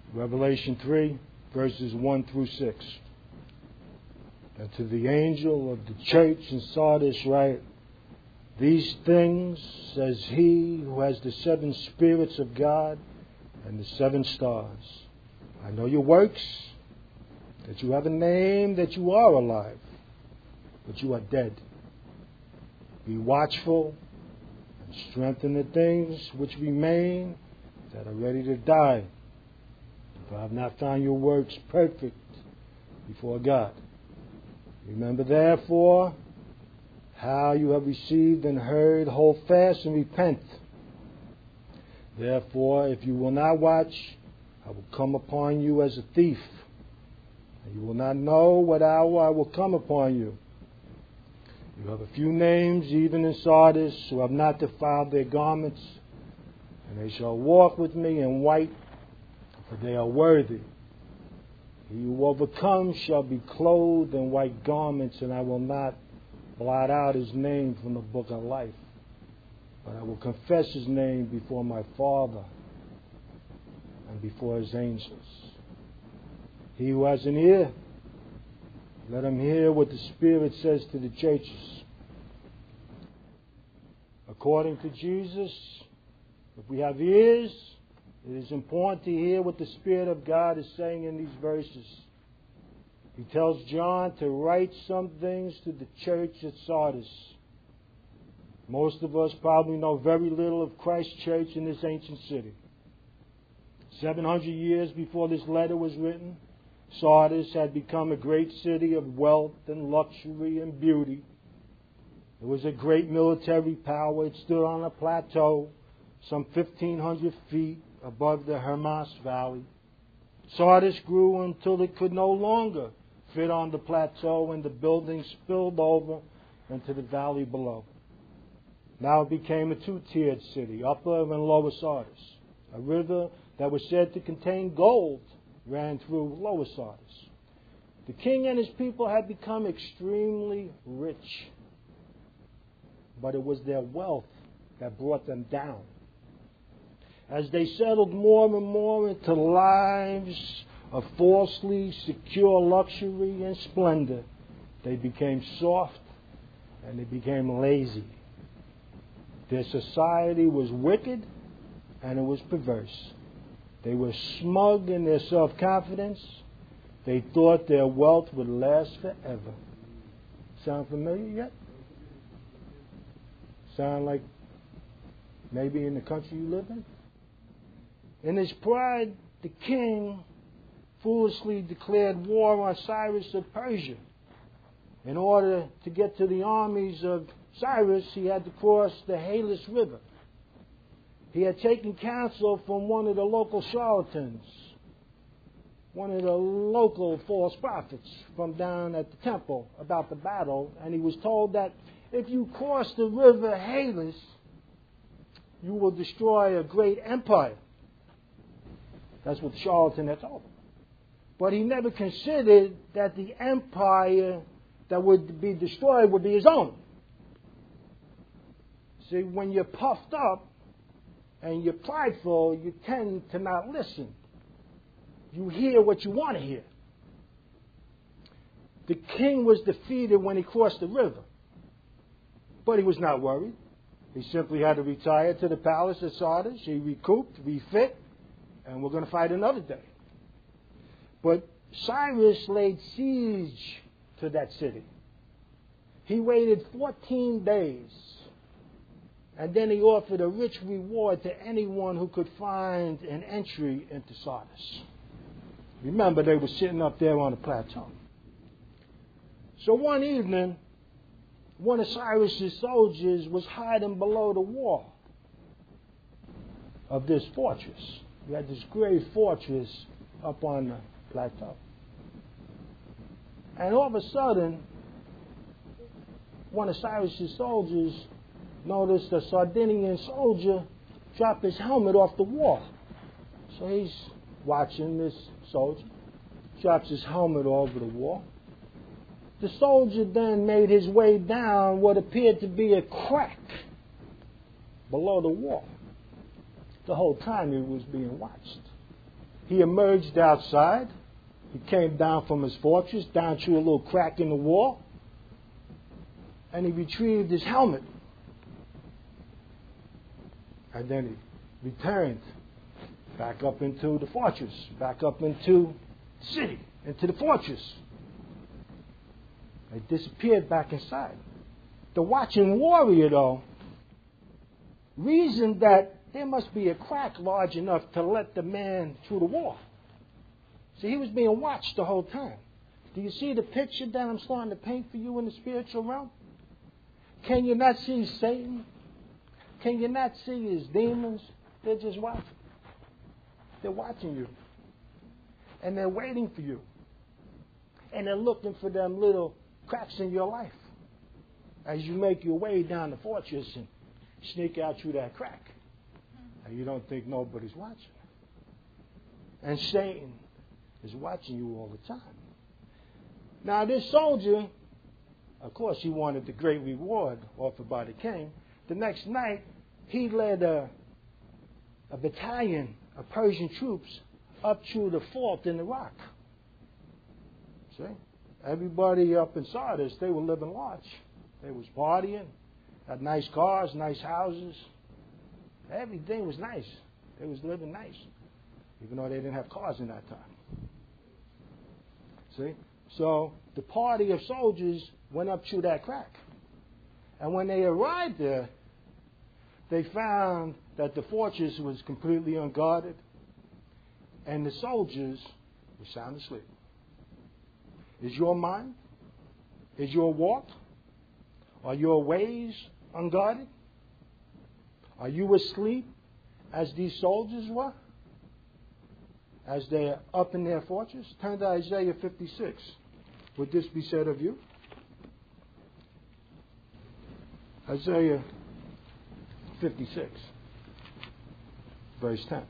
Revelation 3, verses 1 through 6. And to the angel of the church in Sardis write, these things says he who has the 7 spirits of God and the 7 stars. I know your works, that you have a name, that you are alive, but you are dead. Be watchful and strengthen the things which remain that are ready to die. For I have not found your works perfect before God. Remember therefore how you have received and heard, hold fast and repent. Therefore, if you will not watch, I will come upon you as a thief, and you will not know what hour I will come upon you. You have a few names, even in Sardis, who have not defiled their garments, and they shall walk with me in white, for they are worthy. He who overcomes shall be clothed in white garments, and I will not blot out his name from the book of life, but I will confess his name before my Father and before his angels. He who has an ear, let him hear what the Spirit says to the churches. According to Jesus, if we have ears, it is important to hear what the Spirit of God is saying in these verses. He tells John to write some things to the church at Sardis. Most of us probably know very little of Christ's church in this ancient city. 700 years before this letter was written, Sardis had become a great city of wealth and luxury and beauty. It was a great military power. It stood on a plateau some 1,500 feet above the Hermas Valley. Sardis grew until it could no longer fit on the plateau, and the buildings spilled over into the valley below. Now it became a 2-tiered city, Upper and Lower Sardis. A river that was said to contain gold ran through Lower Sardis. The king and his people had become extremely rich, but it was their wealth that brought them down. As they settled more and more into lives of falsely secure luxury and splendor, they became soft and they became lazy. Their society was wicked and it was perverse. They were smug in their self-confidence. They thought their wealth would last forever. Sound familiar yet? Sound like maybe in the country you live in? In his pride, the king foolishly declared war on Cyrus of Persia. In order to get to the armies of Cyrus, he had to cross the Halys River. He had taken counsel from one of the local charlatans, one of the local false prophets from down at the temple about the battle, and he was told that if you cross the river Halys, you will destroy a great empire. That's what the charlatan had told him. But he never considered that the empire that would be destroyed would be his own. See, when you're puffed up and you're prideful, you tend to not listen. You hear what you want to hear. The king was defeated when he crossed the river. But he was not worried. He simply had to retire to the palace at Sardis. He recouped, refit, and we're going to fight another day. But Cyrus laid siege to that city. He waited 14 days. And then he offered a rich reward to anyone who could find an entry into Sardis. Remember, they were sitting up there on the plateau. So one evening, one of Cyrus's soldiers was hiding below the wall of this fortress. He had this great fortress up on the plateau. And all of a sudden, one of Cyrus's soldiers noticed a Sardinian soldier drop his helmet off the wall. So he's watching this soldier, drops his helmet over the wall. The soldier then made his way down what appeared to be a crack below the wall. The whole time he was being watched. he emerged outside. He came down from his fortress, down through a little crack in the wall, and he retrieved his helmet. And then he returned back up into the fortress, back up into the city, into the fortress. They disappeared back inside. The watching warrior, though, reasoned that there must be a crack large enough to let the man through the wall. See, he was being watched the whole time. Do you see the picture that I'm starting to paint for you in the spiritual realm? Can you not see Satan? Can you not see his demons? They're just watching. They're watching you. And they're waiting for you. And they're looking for them little cracks in your life as you make your way down the fortress and sneak out through that crack. And you don't think nobody's watching. And Satan is watching you all the time. Now, this soldier, of course, he wanted the great reward offered by the king. The next night, he led a battalion of Persian troops up to the fort in the rock. See? Everybody up in Sardis, they were living large. They was partying, had nice cars, nice houses. Everything was nice. They was living nice, even though they didn't have cars in that time. See? So the party of soldiers went up through that crack. And when they arrived there, they found that the fortress was completely unguarded and the soldiers were sound asleep. Is your mind? Is your walk? Are your ways unguarded? Are you asleep as these soldiers were? As they're up in their fortress? Turn to Isaiah 56. Would this be said of you? Isaiah 56, verse 10.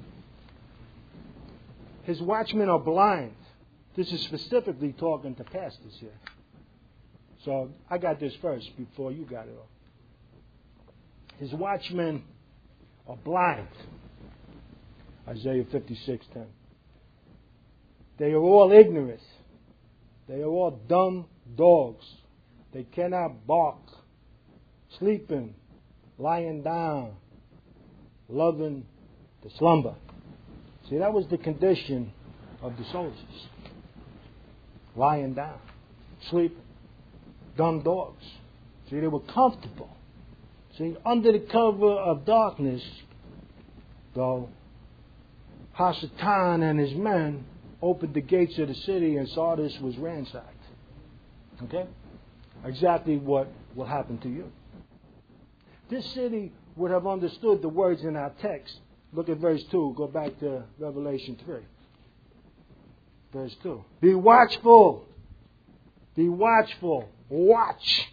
His watchmen are blind. This is specifically talking to pastors here. So I got this first before you got it all. His watchmen are blind. Isaiah 56:10. They are all ignorant. They are all dumb dogs. They cannot bark, sleeping, lying down, loving the slumber. See, that was the condition of the soldiers. Lying down, sleeping, dumb dogs. See, they were comfortable. See, under the cover of darkness, though, Hasatan and his men opened the gates of the city and Sardis was ransacked. Okay? Exactly what will happen to you. This city would have understood the words in our text. Look at verse 2. Go back to Revelation 3. Verse 2. Be watchful. Be watchful. Watch.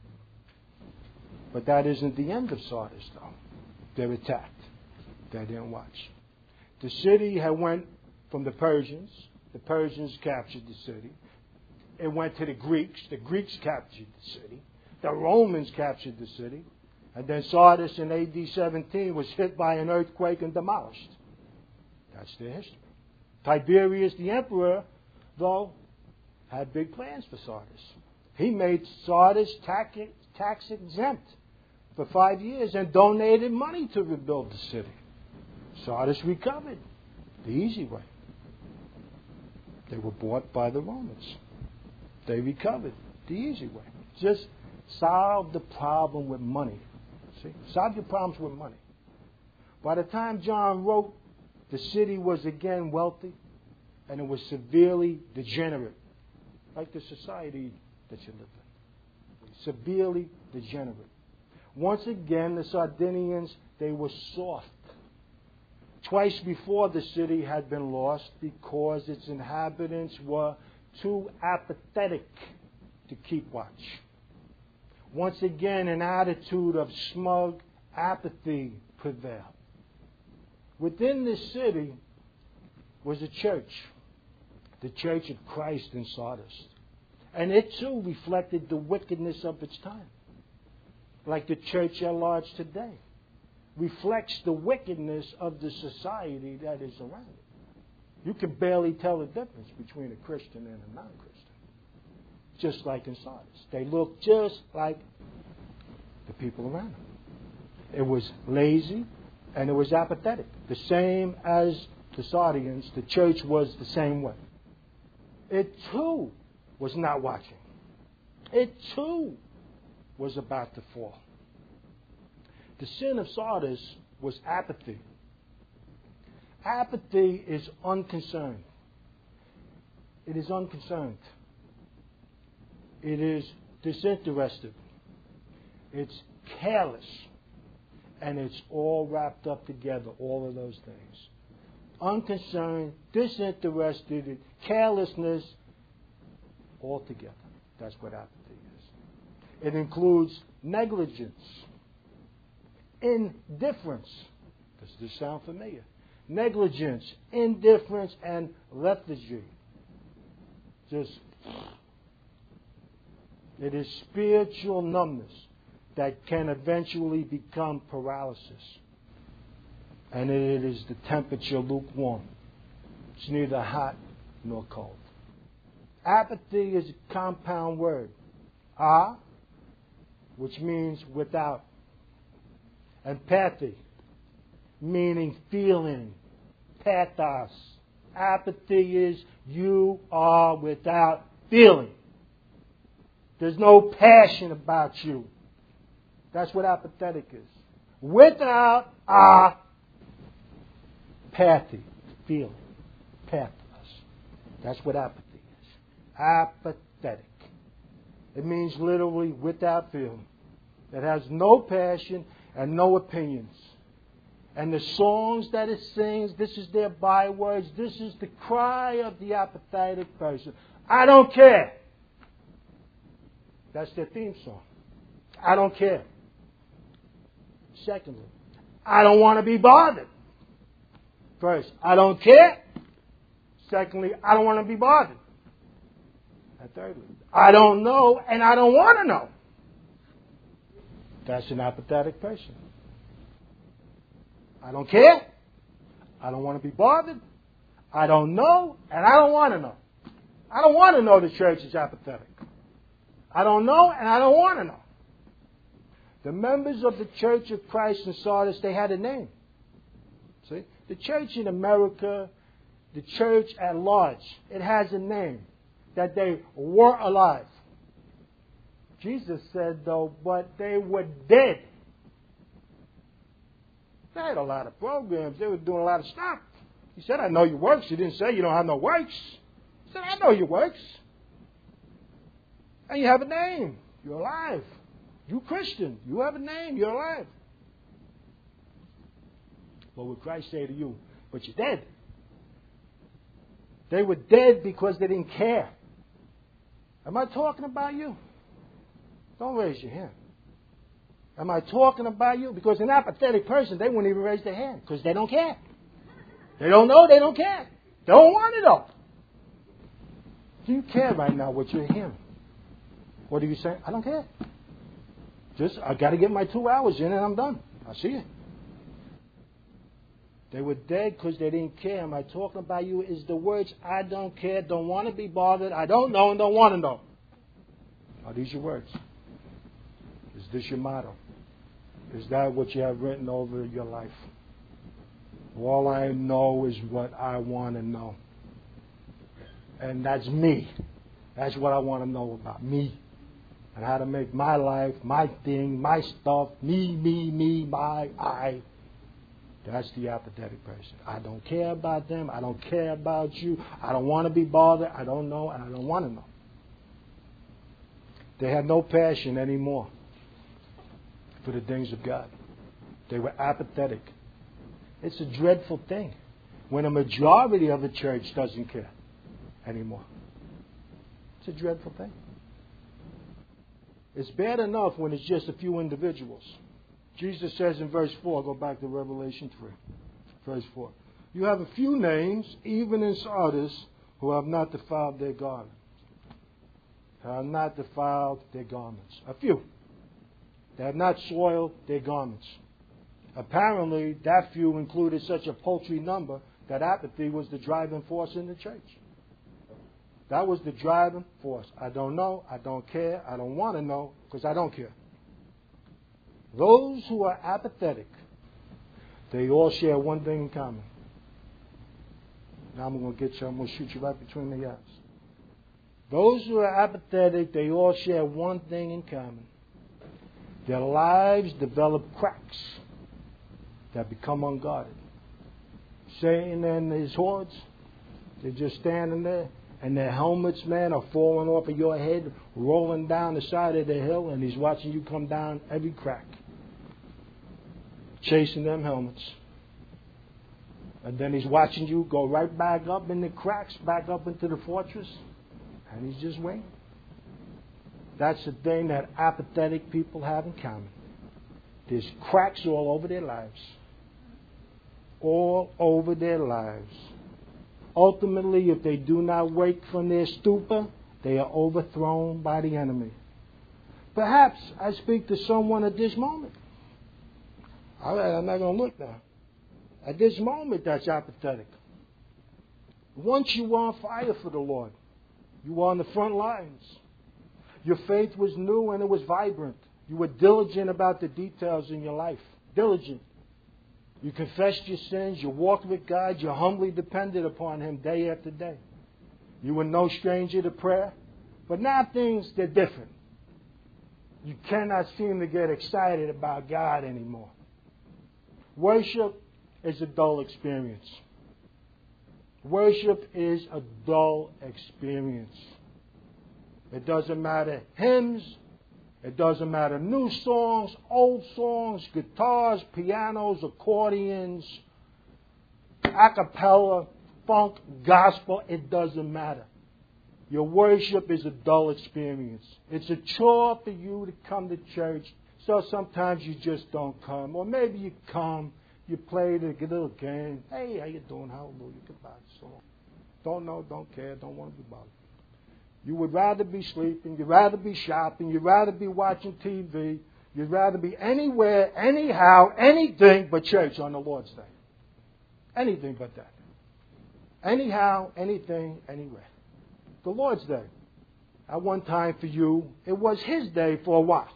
But that isn't the end of Sardis, though. They're attacked. They didn't watch. The city had went from the Persians. The Persians captured the city. It went to the Greeks. The Greeks captured the city. The Romans captured the city. And then Sardis in AD 17 was hit by an earthquake and demolished. That's their history. Tiberius the emperor, though, had big plans for Sardis. He made Sardis tax exempt for 5 years and donated money to rebuild the city. Sardis recovered the easy way. They were bought by the Romans. They recovered the easy way. Just solve the problem with money. See? Solve your problems with money. By the time John wrote, the city was again wealthy and it was severely degenerate, like the society that you live in. Severely degenerate. Once again, the Sardinians, they were soft. Twice before, the city had been lost because its inhabitants were too apathetic to keep watch. Once again, an attitude of smug apathy prevailed. Within this city was a church, the Church of Christ in Sardis. And it too reflected the wickedness of its time, like the church at large today reflects the wickedness of the society that is around it. You can barely tell the difference between a Christian and a non-Christian. Just like in Sardis. They looked just like the people around them. It was lazy and it was apathetic. The same as the Sardians, the church was the same way. It too was not watching. It too was about to fall. The sin of Sardis was apathy. Apathy is unconcerned. It is unconcerned. It is disinterested. It's careless. And it's all wrapped up together, all of those things. Unconcerned, disinterested, carelessness, all together. That's what apathy is. It includes negligence, indifference. Does this sound familiar? Negligence, indifference, and lethargy. It is spiritual numbness that can eventually become paralysis. And it is the temperature lukewarm. It's neither hot nor cold. Apathy is a compound word. Which means without. And pathy, meaning feeling. Pathos. Apathy is you are without feeling. There's no passion about you. That's what apathetic is. Without pathy, feeling. Pathos. That's what apathy is. Apathetic. It means literally without feeling. It has no passion and no opinions. And the songs that it sings, this is their bywords. This is the cry of the apathetic person. I don't care. That's their theme song. I don't care. Secondly, I don't want to be bothered. First, I don't care. Secondly, I don't want to be bothered. And thirdly, I don't know and I don't want to know. That's an apathetic person. I don't care. I don't want to be bothered. I don't know and I don't want to know. I don't want to know the church is apathetic. I don't know and I don't want to know. The members of the Church of Christ in Sardis, they had a name. See? The church in America, the church at large, it has a name. That they were alive. Jesus said, though, but they were dead. They had a lot of programs. They were doing a lot of stuff. He said, I know your works. He didn't say you don't have no works. He said, I know your works. And you have a name. You're alive. You Christian. You have a name. You're alive. What would Christ say to you? But you're dead. They were dead because they didn't care. Am I talking about you? Don't raise your hand. Am I talking about you? Because an apathetic person, they wouldn't even raise their hand because they don't care. They don't know, they don't care. They don't want to know. Do you care right now what you're hearing? What are you saying? I don't care. I got to get my 2 hours in and I'm done. I see it. They were dead because they didn't care. Am I talking about you? Is the words, I don't care, don't want to be bothered, I don't know and don't want to know. Are these your words? Is this your motto? Is that what you have written over your life? All I know is what I want to know. And that's me. That's what I want to know about me. And how to make my life, my thing, my stuff, me, my, I. That's the apathetic person. I don't care about them. I don't care about you. I don't want to be bothered. I don't know and I don't want to know. They had no passion anymore for the things of God. They were apathetic. It's a dreadful thing when a majority of the church doesn't care anymore. It's a dreadful thing. It's bad enough when it's just a few individuals. Jesus says in verse 4, go back to Revelation 3, verse 4. You have a few names, even in Sardis, who have not defiled their garments. Have not defiled their garments. A few. They have not soiled their garments. Apparently, that few included such a paltry number That apathy was the driving force in the church. That was the driving force. I don't know. I don't care. I don't want to know because I don't care. Those who are apathetic, they all share one thing in common. Now I'm going to get you. I'm going to shoot you right between the eyes. Those who are apathetic, they all share one thing in common. Their lives develop cracks that become unguarded. Satan and his hordes, they're just standing there, and their helmets, man, are falling off of your head, rolling down the side of the hill, and he's watching you come down every crack, chasing them helmets. And then he's watching you go right back up in the cracks, back up into the fortress, and he's just waiting. That's the thing that apathetic people have in common. There's cracks all over their lives. All over their lives. Ultimately, if they do not wake from their stupor, they are overthrown by the enemy. Perhaps I speak to someone at this moment. All right, I'm not going to look now. At this moment, that's apathetic. Once you were on fire for the Lord, you were on the front lines. Your faith was new and it was vibrant. You were diligent about the details in your life. Diligent. You confessed your sins. You walked with God. You humbly depended upon Him day after day. You were no stranger to prayer. But now things, they're different. You cannot seem to get excited about God anymore. Worship is a dull experience. Worship is a dull experience. It doesn't matter hymns. It doesn't matter new songs, old songs, guitars, pianos, accordions, a cappella, funk, gospel. It doesn't matter. Your worship is a dull experience. It's a chore for you to come to church, so sometimes you just don't come. Or maybe you come, you play the little game. Hey, how you doing? Hallelujah. Goodbye. So don't know, don't care, don't want to be bothered. You would rather be sleeping, you'd rather be shopping, you'd rather be watching TV, you'd rather be anywhere, anyhow, anything but church on the Lord's Day. Anything but that. Anyhow, anything, anywhere. The Lord's Day. At one time for you, it was His day for a while.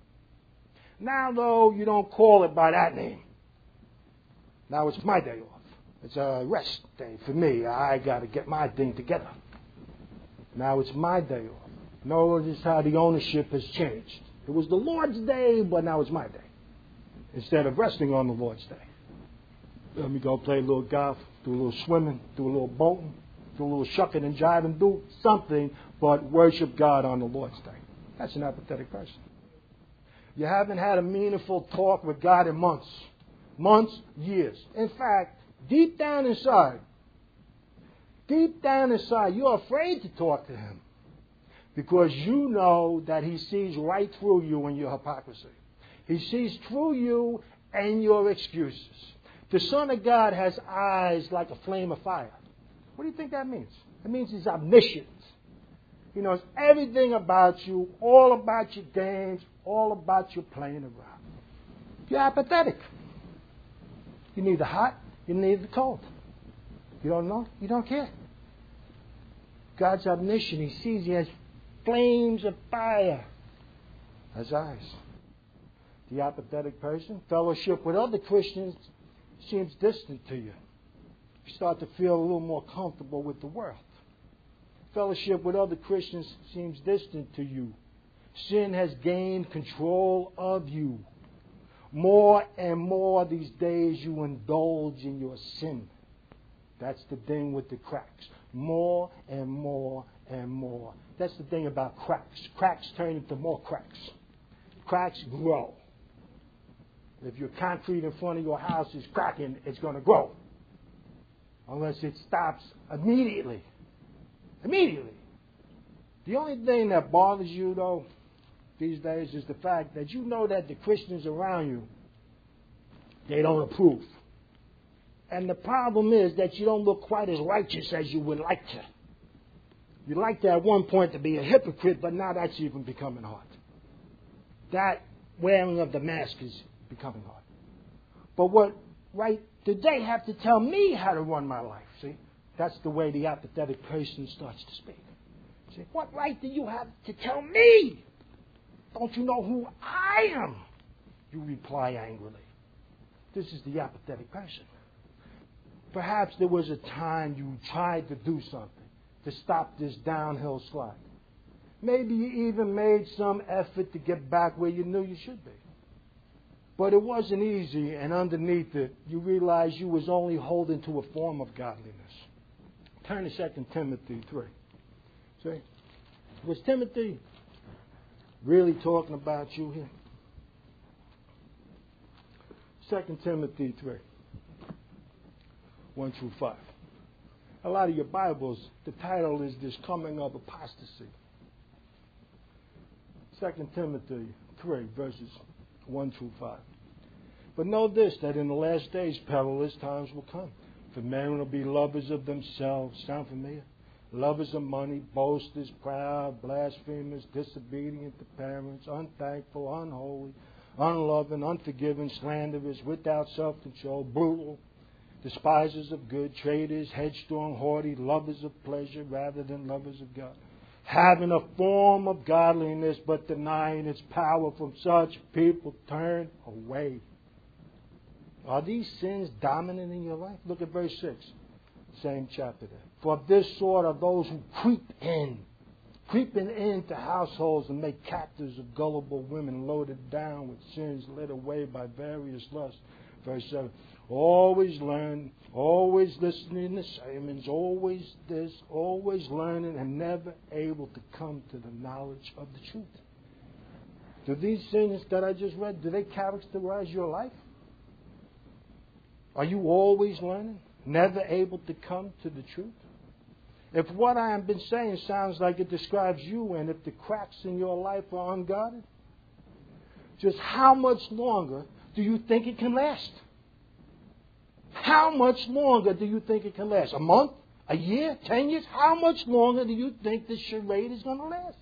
Now, though, you don't call it by that name. Now it's my day off. It's a rest day for me. I got to get my thing together. Now it's my day off. Notice how the ownership has changed. It was the Lord's day, but now it's my day. Instead of resting on the Lord's day. Let me go play a little golf, do a little swimming, do a little boating, do a little shucking and jiving, do something, but worship God on the Lord's day. That's an apathetic person. You haven't had a meaningful talk with God in months. Months, years. In fact, deep down inside, you're afraid to talk to Him because you know that He sees right through you and your hypocrisy. He sees through you and your excuses. The Son of God has eyes like a flame of fire. What do you think that means? It means He's omniscient. He knows everything about you, all about your games, all about your playing around. You're apathetic. You're neither hot, you're neither cold. You don't know, you don't care. God's omniscient. He sees, He has flames of fire as eyes. The apathetic person, fellowship with other Christians seems distant to you. You start to feel a little more comfortable with the world. Fellowship with other Christians seems distant to you. Sin has gained control of you. More and more these days you indulge in your sin. That's the thing with the cracks. More and more and more. That's the thing about cracks. Cracks turn into more cracks. Cracks grow. If your concrete in front of your house is cracking, it's going to grow. Unless it stops immediately. Immediately. The only thing that bothers you, though, these days is the fact that you know that the Christians around you, they don't approve. And the problem is that you don't look quite as righteous as you would like to. You'd like to at one point to be a hypocrite, but now that's even becoming hard. That wearing of the mask is becoming hard. But what right did they have to tell me how to run my life? See, that's the way the apathetic person starts to speak. See, what right do you have to tell me? Don't you know who I am? You reply angrily. This is the apathetic person. Perhaps there was a time you tried to do something to stop this downhill slide. Maybe you even made some effort to get back where you knew you should be. But it wasn't easy, and underneath it, you realized you was only holding to a form of godliness. Turn to 2 Timothy 3. See? Was Timothy really talking about you here? 2 Timothy 3, 1 through 5. A lot of your Bibles, the title is This Coming of Apostasy. 2 Timothy 3, verses 1 through 5. But know this, that in the last days perilous times will come. For men will be lovers of themselves. Sound familiar? Lovers of money, boasters, proud, blasphemers, disobedient to parents, unthankful, unholy, unloving, unforgiving, slanderers, without self-control, brutal, despisers of good, traitors, headstrong, haughty, lovers of pleasure rather than lovers of God, having a form of godliness but denying its power. From such people turn away. Are these sins dominant in your life? Look at verse 6, same chapter there. For of this sort are those who creeping into households and make captives of gullible women, loaded down with sins, led away by various lusts. Verse 7, always learn, always listening to sermons, always this, always learning, and never able to come to the knowledge of the truth. Do these sins that I just read, do they characterize your life? Are you always learning, never able to come to the truth? If what I have been saying sounds like it describes you, and if the cracks in your life are unguarded, just how much longer do you think it can last? How much longer do you think it can last? A month? A year? 10 years? How much longer do you think this charade is going to last?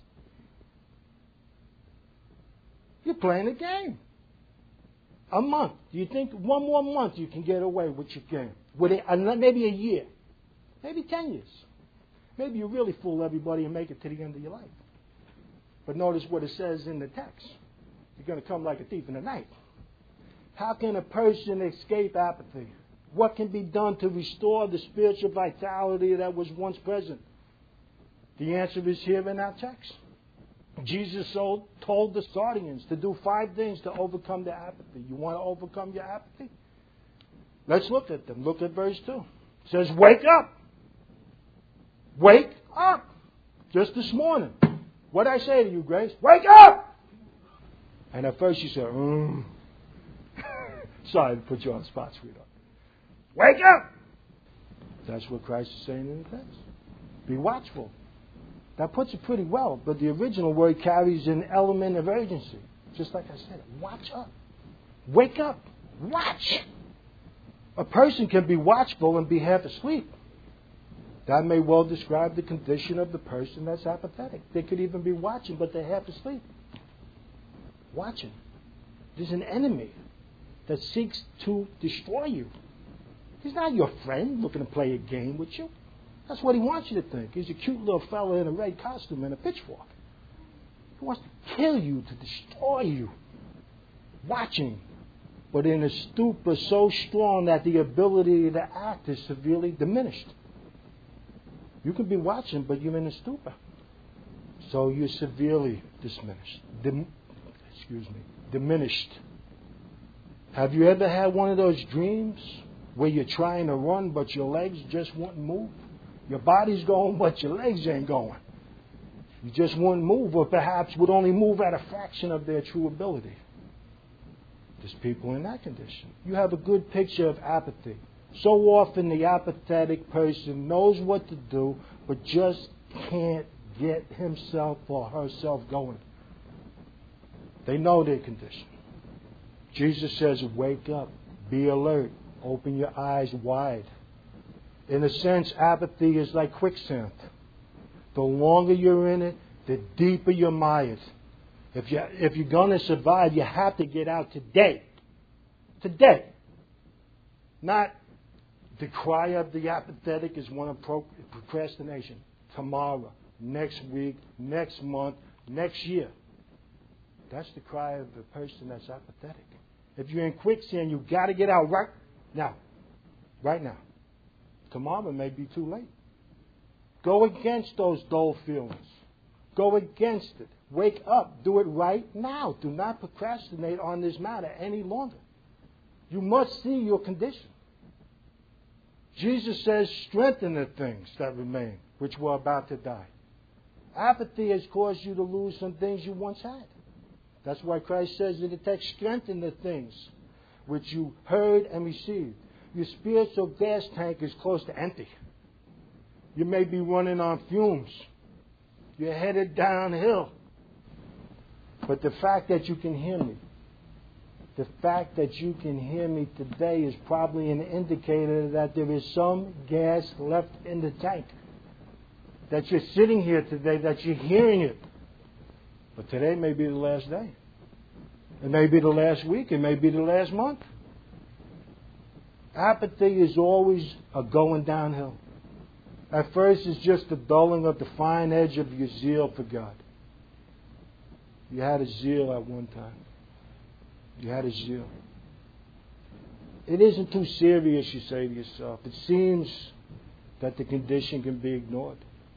You're playing a game. A month. Do you think one more month you can get away with your game? With it, maybe a year. Maybe 10 years. Maybe you really fool everybody and make it to the end of your life. But notice what it says in the text. You're going to come like a thief in the night. How can a person escape apathy? What can be done to restore the spiritual vitality that was once present? The answer is here in our text. Jesus told the Sardians to do 5 things to overcome the apathy. You want to overcome your apathy? Let's look at them. Look at verse 2. It says, wake up. Wake up. Just this morning. What did I say to you, Grace? Wake up. And at first you said, Sorry to put you on the spot, sweetheart. Wake up. That's what Christ is saying in the text. Be watchful. That puts it pretty well, but the original word carries an element of urgency. Just like I said, watch up. Wake up. Watch. A person can be watchful and be half asleep. That may well describe the condition of the person that's apathetic. They could even be watching, but they're half asleep. Watching. There's an enemy that seeks to destroy you. He's not your friend looking to play a game with you. That's what he wants you to think. He's a cute little fella in a red costume and a pitchfork. He wants to kill you, to destroy you. Watching, but in a stupor so strong that the ability to act is severely diminished. You can be watching, but you're in a stupor. So you're severely diminished. Have you ever had one of those dreams where you're trying to run, but your legs just won't move? Your body's going, but your legs ain't going. You just wouldn't move, or perhaps would only move at a fraction of their true ability. There's people in that condition. You have a good picture of apathy. So often the apathetic person knows what to do, but just can't get himself or herself going. They know their condition. Jesus says, wake up, be alert, open your eyes wide. In a sense, apathy is like quicksand. The longer you're in it, the deeper you're mired. If you're going to survive, you have to get out today. Today. Not the cry of the apathetic is one of procrastination. Tomorrow, next week, next month, next year. That's the cry of the person that's apathetic. If you're in quicksand, you've got to get out right now. Right now. Tomorrow may be too late. Go against those dull feelings. Go against it. Wake up. Do it right now. Do not procrastinate on this matter any longer. You must see your condition. Jesus says, strengthen the things that remain, which were about to die. Apathy has caused you to lose some things you once had. That's why Christ says in the text, strengthen the things which you heard and received. Your spiritual gas tank is close to empty. You may be running on fumes. You're headed downhill. But the fact that you can hear me, the fact that you can hear me today is probably an indicator that there is some gas left in the tank. That you're sitting here today, that you're hearing it. But today may be the last day. It may be the last week. It may be the last month. Apathy is always a going downhill. At first, it's just the dulling of the fine edge of your zeal for God. You had a zeal at one time. You had a zeal. It isn't too serious, you say to yourself. It seems that the condition can be ignored.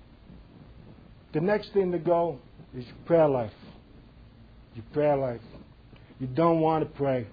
The next thing to go is your prayer life. Your prayer life. You don't want to pray.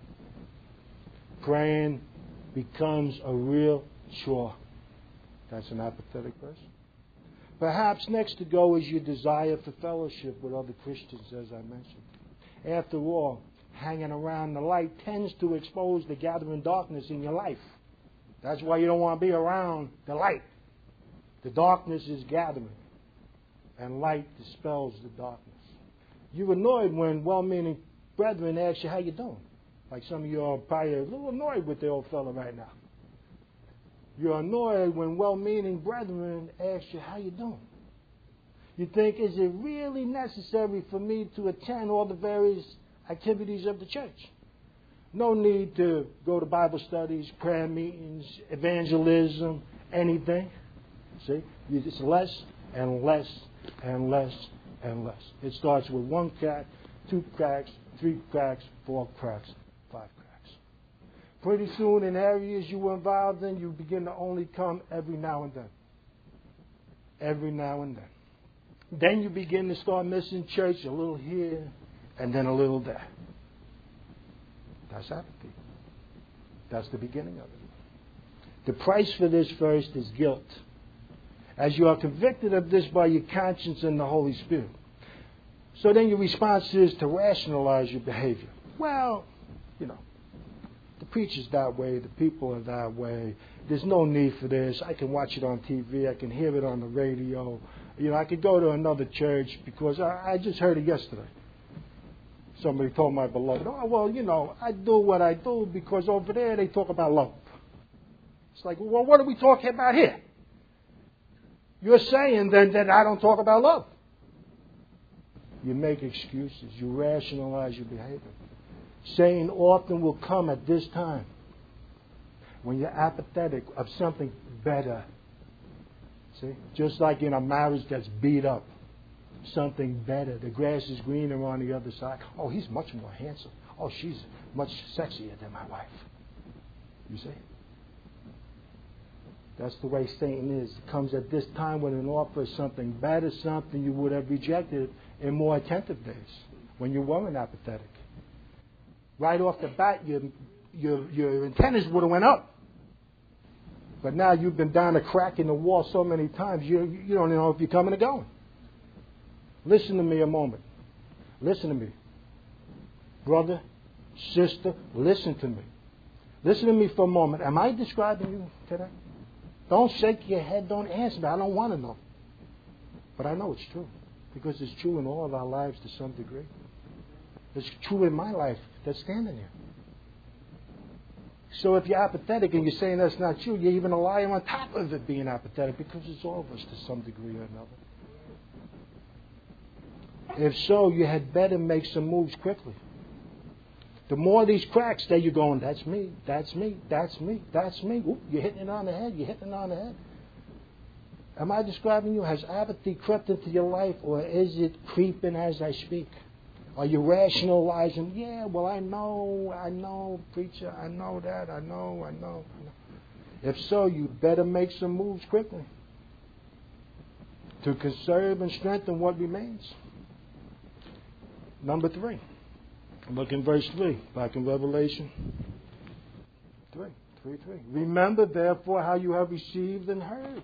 Praying becomes a real chore. That's an apathetic person. Perhaps next to go is your desire for fellowship with other Christians, as I mentioned. After all, hanging around the light tends to expose the gathering darkness in your life. That's why you don't want to be around the light. The darkness is gathering, and light dispels the darkness. You're annoyed when well-meaning brethren ask you how you doing. Like some of you are probably a little annoyed with the old fellow right now. You're annoyed when well-meaning brethren ask you how you doing. You think, is it really necessary for me to attend all the various activities of the church? No need to go to Bible studies, prayer meetings, evangelism, anything. See? It's less and less and less and less. It starts with 1 crack, 2 cracks, 3 cracks, 4 cracks, 5 cracks. Pretty soon in areas you were involved in, you begin to only come every now and then. Every now and then. Then you begin to start missing church a little here and then a little there. That's apathy. That's the beginning of it. The price for this first is guilt. As you are convicted of this by your conscience and the Holy Spirit. So then your response is to rationalize your behavior. Well, the preacher's that way, the people are that way. There's no need for this. I can watch it on TV. I can hear it on the radio. I could go to another church because I just heard it yesterday. Somebody told my beloved, I do what I do because over there they talk about love. It's like, well, what are we talking about here? You're saying then that I don't talk about love. You make excuses. You rationalize your behavior. Saying often will come at this time when you're apathetic of something better. See? Just like in a marriage that's beat up. Something better. The grass is greener on the other side. Oh, he's much more handsome. Oh, she's much sexier than my wife. You see? That's the way Satan is. It comes at this time when it offers something better, something you would have rejected in more attentive days, when you weren't apathetic. Right off the bat, your antennas would have went up. But now you've been down a crack in the wall so many times, you don't know if you're coming or going. Listen to me a moment. Listen to me. Brother, sister, listen to me. Listen to me for a moment. Am I describing you today? Don't shake your head. Don't answer me. I don't want to know. But I know it's true. Because it's true in all of our lives to some degree. It's true in my life that's standing here. So if you're apathetic and you're saying that's not true, you're even a liar on top of it being apathetic because it's all of us to some degree or another. If so, you had better make some moves quickly. The more of these cracks that you're going, that's me, that's me, that's me, that's me. Oop, you're hitting it on the head, you're hitting it on the head. Am I describing you? Has apathy crept into your life, or is it creeping as I speak? Are you rationalizing? Yeah, well, I know, preacher, I know that, I know. If so, you better make some moves quickly to conserve and strengthen what remains. Number 3. Look in verse 3, back in Revelation 3. Remember, therefore, how you have received and heard.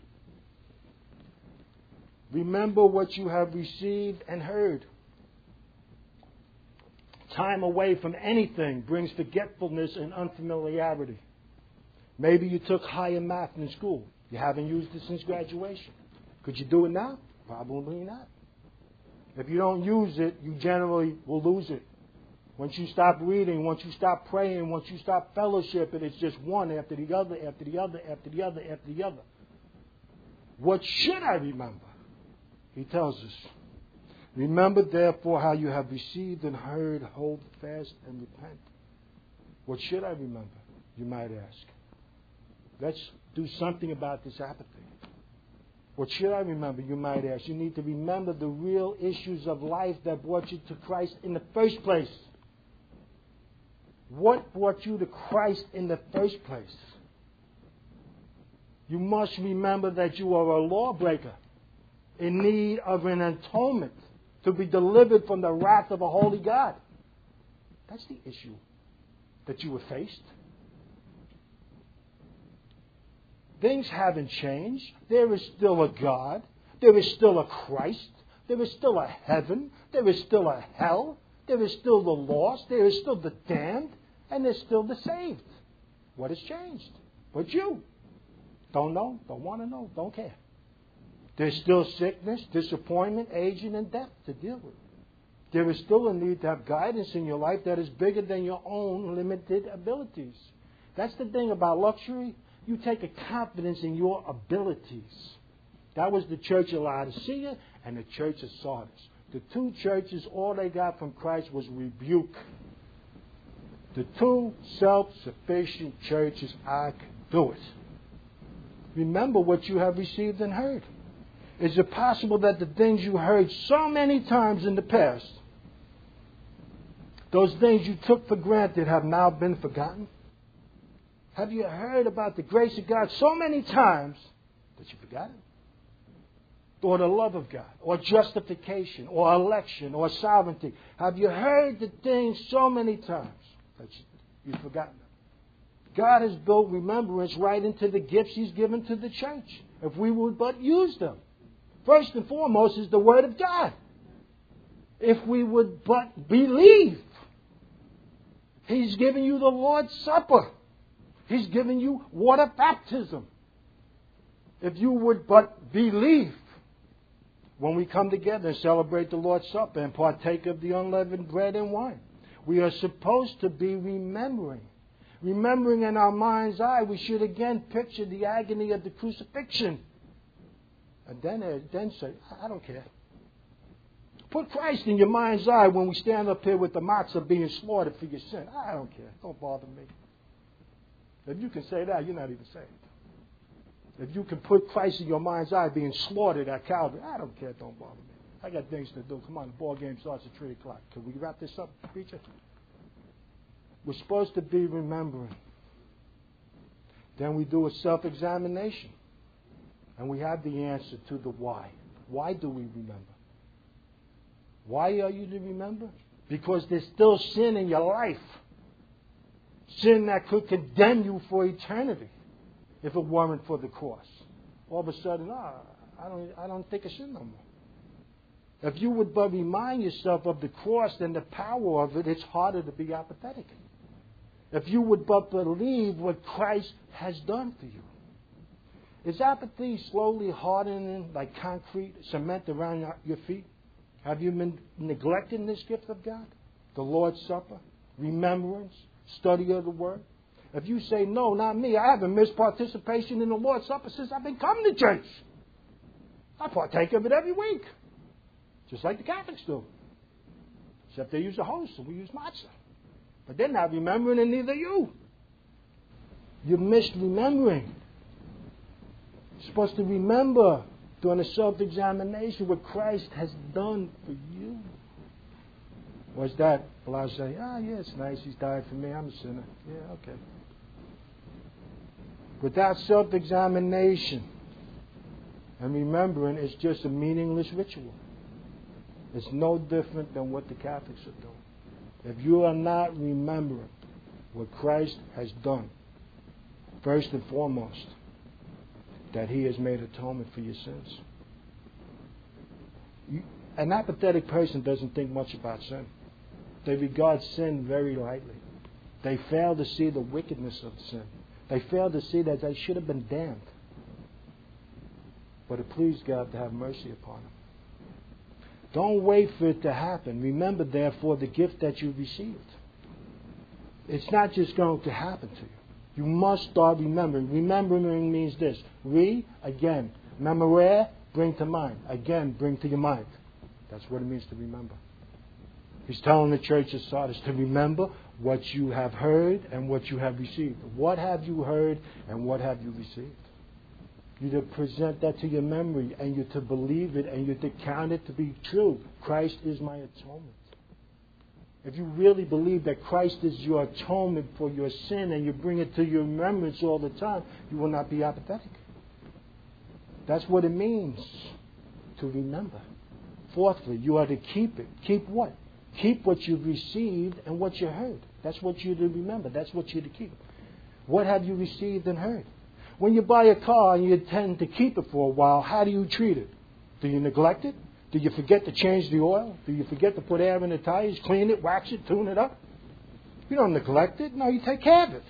Remember what you have received and heard. Time away from anything brings forgetfulness and unfamiliarity. Maybe you took higher math in school. You haven't used it since graduation. Could you do it now? Probably not. If you don't use it, you generally will lose it. Once you stop reading, once you stop praying, once you stop fellowshipping, it's just one after the other, after the other, after the other, after the other. What should I remember? He tells us, remember therefore how you have received and heard, hold fast and repent. What should I remember? You might ask. Let's do something about this apathy. What should I remember? You might ask. You need to remember the real issues of life that brought you to Christ in the first place. What brought you to Christ in the first place? You must remember that you are a lawbreaker in need of an atonement to be delivered from the wrath of a holy God. That's the issue that you were faced. Things haven't changed. There is still a God. There is still a Christ. There is still a heaven. There is still a hell. There is still the lost. There is still the damned. And there's still the saved. What has changed? But you don't know, don't want to know, don't care. There's still sickness, disappointment, aging, and death to deal with. There is still a need to have guidance in your life that is bigger than your own limited abilities. That's the thing about luxury. You take a confidence in your abilities. That was the church of Laodicea and the church of Sardis. The two churches, all they got from Christ was rebuke. The two self-sufficient churches, I can do it. Remember what you have received and heard. Is it possible that the things you heard so many times in the past, those things you took for granted, have now been forgotten? Have you heard about the grace of God so many times that you forgot it? Or the love of God, or justification, or election, or sovereignty. Have you heard the things so many times that you've forgotten them? God has built remembrance right into the gifts He's given to the church, if we would but use them. First and foremost is the Word of God. If we would but believe. He's given you the Lord's Supper. He's given you water baptism. If you would but believe. When we come together and celebrate the Lord's Supper and partake of the unleavened bread and wine, we are supposed to be remembering. Remembering in our mind's eye, we should again picture the agony of the crucifixion. And then say, I don't care. Put Christ in your mind's eye when we stand up here with the matzah being slaughtered for your sin. I don't care. Don't bother me. If you can say that, you're not even saved. If you can put Christ in your mind's eye being slaughtered at Calvary, I don't care. Don't bother me. I got things to do. Come on, the ball game starts at 3 o'clock. Can we wrap this up, preacher? We're supposed to be remembering. Then we do a self-examination. And we have the answer to the why. Why do we remember? Why are you to remember? Because there's still sin in your life. Sin that could condemn you for eternity if it weren't for the cross. All of a sudden, I don't think of sin no more. If you would but remind yourself of the cross and the power of it, it's harder to be apathetic. If you would but believe what Christ has done for you. Is apathy slowly hardening like concrete cement around your feet? Have you been neglecting this gift of God? The Lord's Supper, remembrance, study of the Word? If you say, no, not me, I haven't missed participation in the Lord's Supper since I've been coming to church. I partake of it every week. Just like the Catholics do. Except they use a host and we use matzah. But they're not remembering, and neither you. You're misremembering. You're supposed to remember during a self-examination what Christ has done for you. Was that, well, I say, yeah, it's nice, He's died for me, I'm a sinner. Yeah, okay. Without self-examination and remembering, it's just a meaningless ritual. It's no different than what the Catholics are doing. If you are not remembering what Christ has done, first and foremost, that He has made atonement for your sins. An apathetic person doesn't think much about sin. They regard sin very lightly. They fail to see the wickedness of sin. They fail to see that they should have been damned. But it pleased God to have mercy upon them. Don't wait for it to happen. Remember, therefore, the gift that you received. It's not just going to happen to you. You must start remembering. Remembering means this. Again. Memorare, bring to mind. Again, bring to your mind. That's what it means to remember. He's telling the church of Sardis to remember what you have heard and what you have received. What have you heard and what have you received? You're to present that to your memory, and you're to believe it, and you're to count it to be true. Christ is my atonement. If you really believe that Christ is your atonement for your sin, and you bring it to your remembrance all the time, you will not be apathetic. That's what it means to remember. Fourthly, you are to keep it. Keep what? Keep what you've received and what you heard. That's what you're to remember. That's what you're to keep. What have you received and heard? When you buy a car and you intend to keep it for a while, how do you treat it? Do you neglect it? Do you forget to change the oil? Do you forget to put air in the tires, clean it, wax it, tune it up? You don't neglect it. No, you take care of it.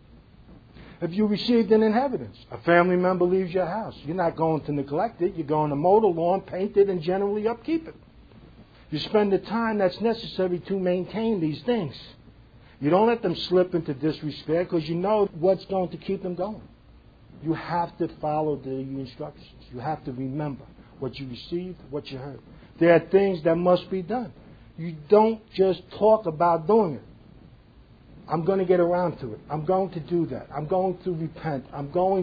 If you received an inheritance, a family member leaves your house, you're not going to neglect it. You're going to mow the lawn, paint it, and generally upkeep it. You spend the time that's necessary to maintain these things. You don't let them slip into disrepair because you know what's going to keep them going. You have to follow the instructions. You have to remember what you received, what you heard. There are things that must be done. You don't just talk about doing it. I'm going to get around to it. I'm going to do that. I'm going to repent. I'm going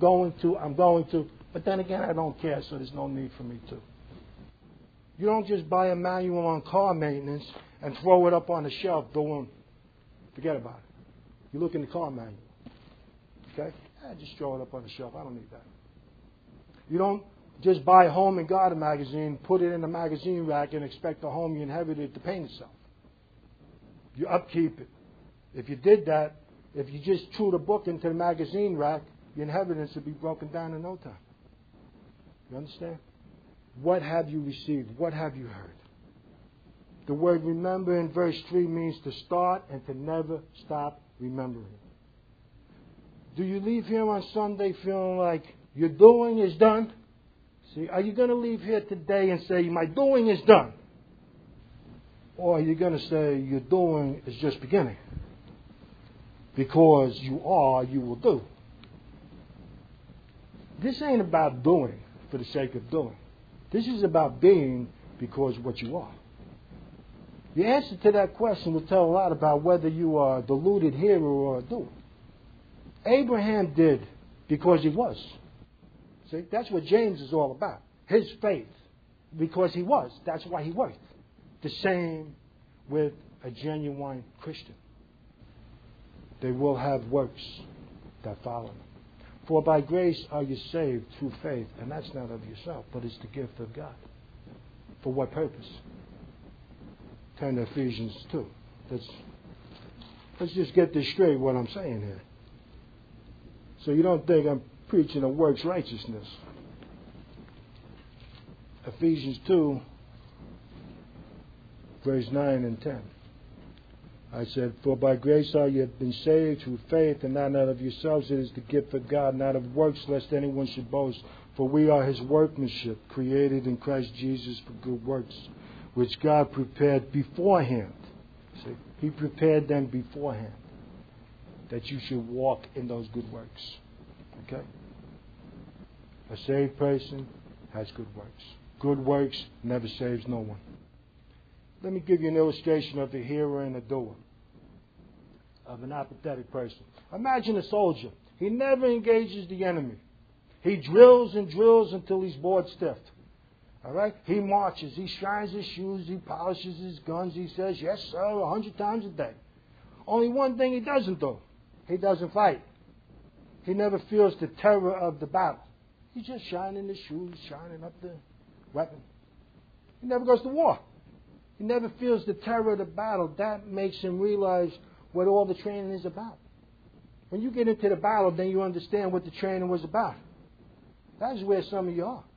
to. But then again, I don't care, so there's no need for me to. You don't just buy a manual on car maintenance and throw it up on the shelf. Forget about it. You look in the car manual. Okay? Just throw it up on the shelf. I don't need that. You don't just buy a Home and Garden magazine, put it in the magazine rack, and expect the home you inherited to paint itself. You upkeep it. If you did that, if you just threw the book into the magazine rack, your inheritance would be broken down in no time. You understand? What have you received? What have you heard? The word remember in verse 3 means to start and to never stop remembering. Do you leave here on Sunday feeling like your doing is done? See, are you going to leave here today and say, my doing is done? Or are you going to say, your doing is just beginning? Because you will do. This ain't about doing for the sake of doing. This is about being because what you are. The answer to that question will tell a lot about whether you are a deluded hearer or a doer. Abraham did because he was. See, that's what James is all about. His faith, because he was. That's why he worked. The same with a genuine Christian. They will have works that follow them. For by grace are you saved through faith, and that's not of yourself, but it's the gift of God. For what purpose? Turn to Ephesians 2. Let's just get this straight, what I'm saying here. So you don't think I'm preaching a works righteousness. Ephesians 2, verse 9 and 10. I said, for by grace are you have been saved through faith, and not of yourselves. It is the gift of God, not of works, lest anyone should boast. For we are his workmanship, created in Christ Jesus for good works, which God prepared beforehand. See, he prepared them beforehand, that you should walk in those good works. Okay? A saved person has good works. Good works never saves no one. Let me give you an illustration of the hearer and the doer. of an apathetic person. Imagine a soldier. He never engages the enemy. He drills and drills until he's bored stiff. All right? He marches. He shines his shoes. He polishes his guns. He says, yes, sir, 100 times a day. Only one thing he doesn't do. He doesn't fight. He never feels the terror of the battle. He's just shining his shoes, shining up the weapon. He never goes to war. He never feels the terror of the battle. That makes him realize what all the training is about. When you get into the battle, then you understand what the training was about. That's where some of you are.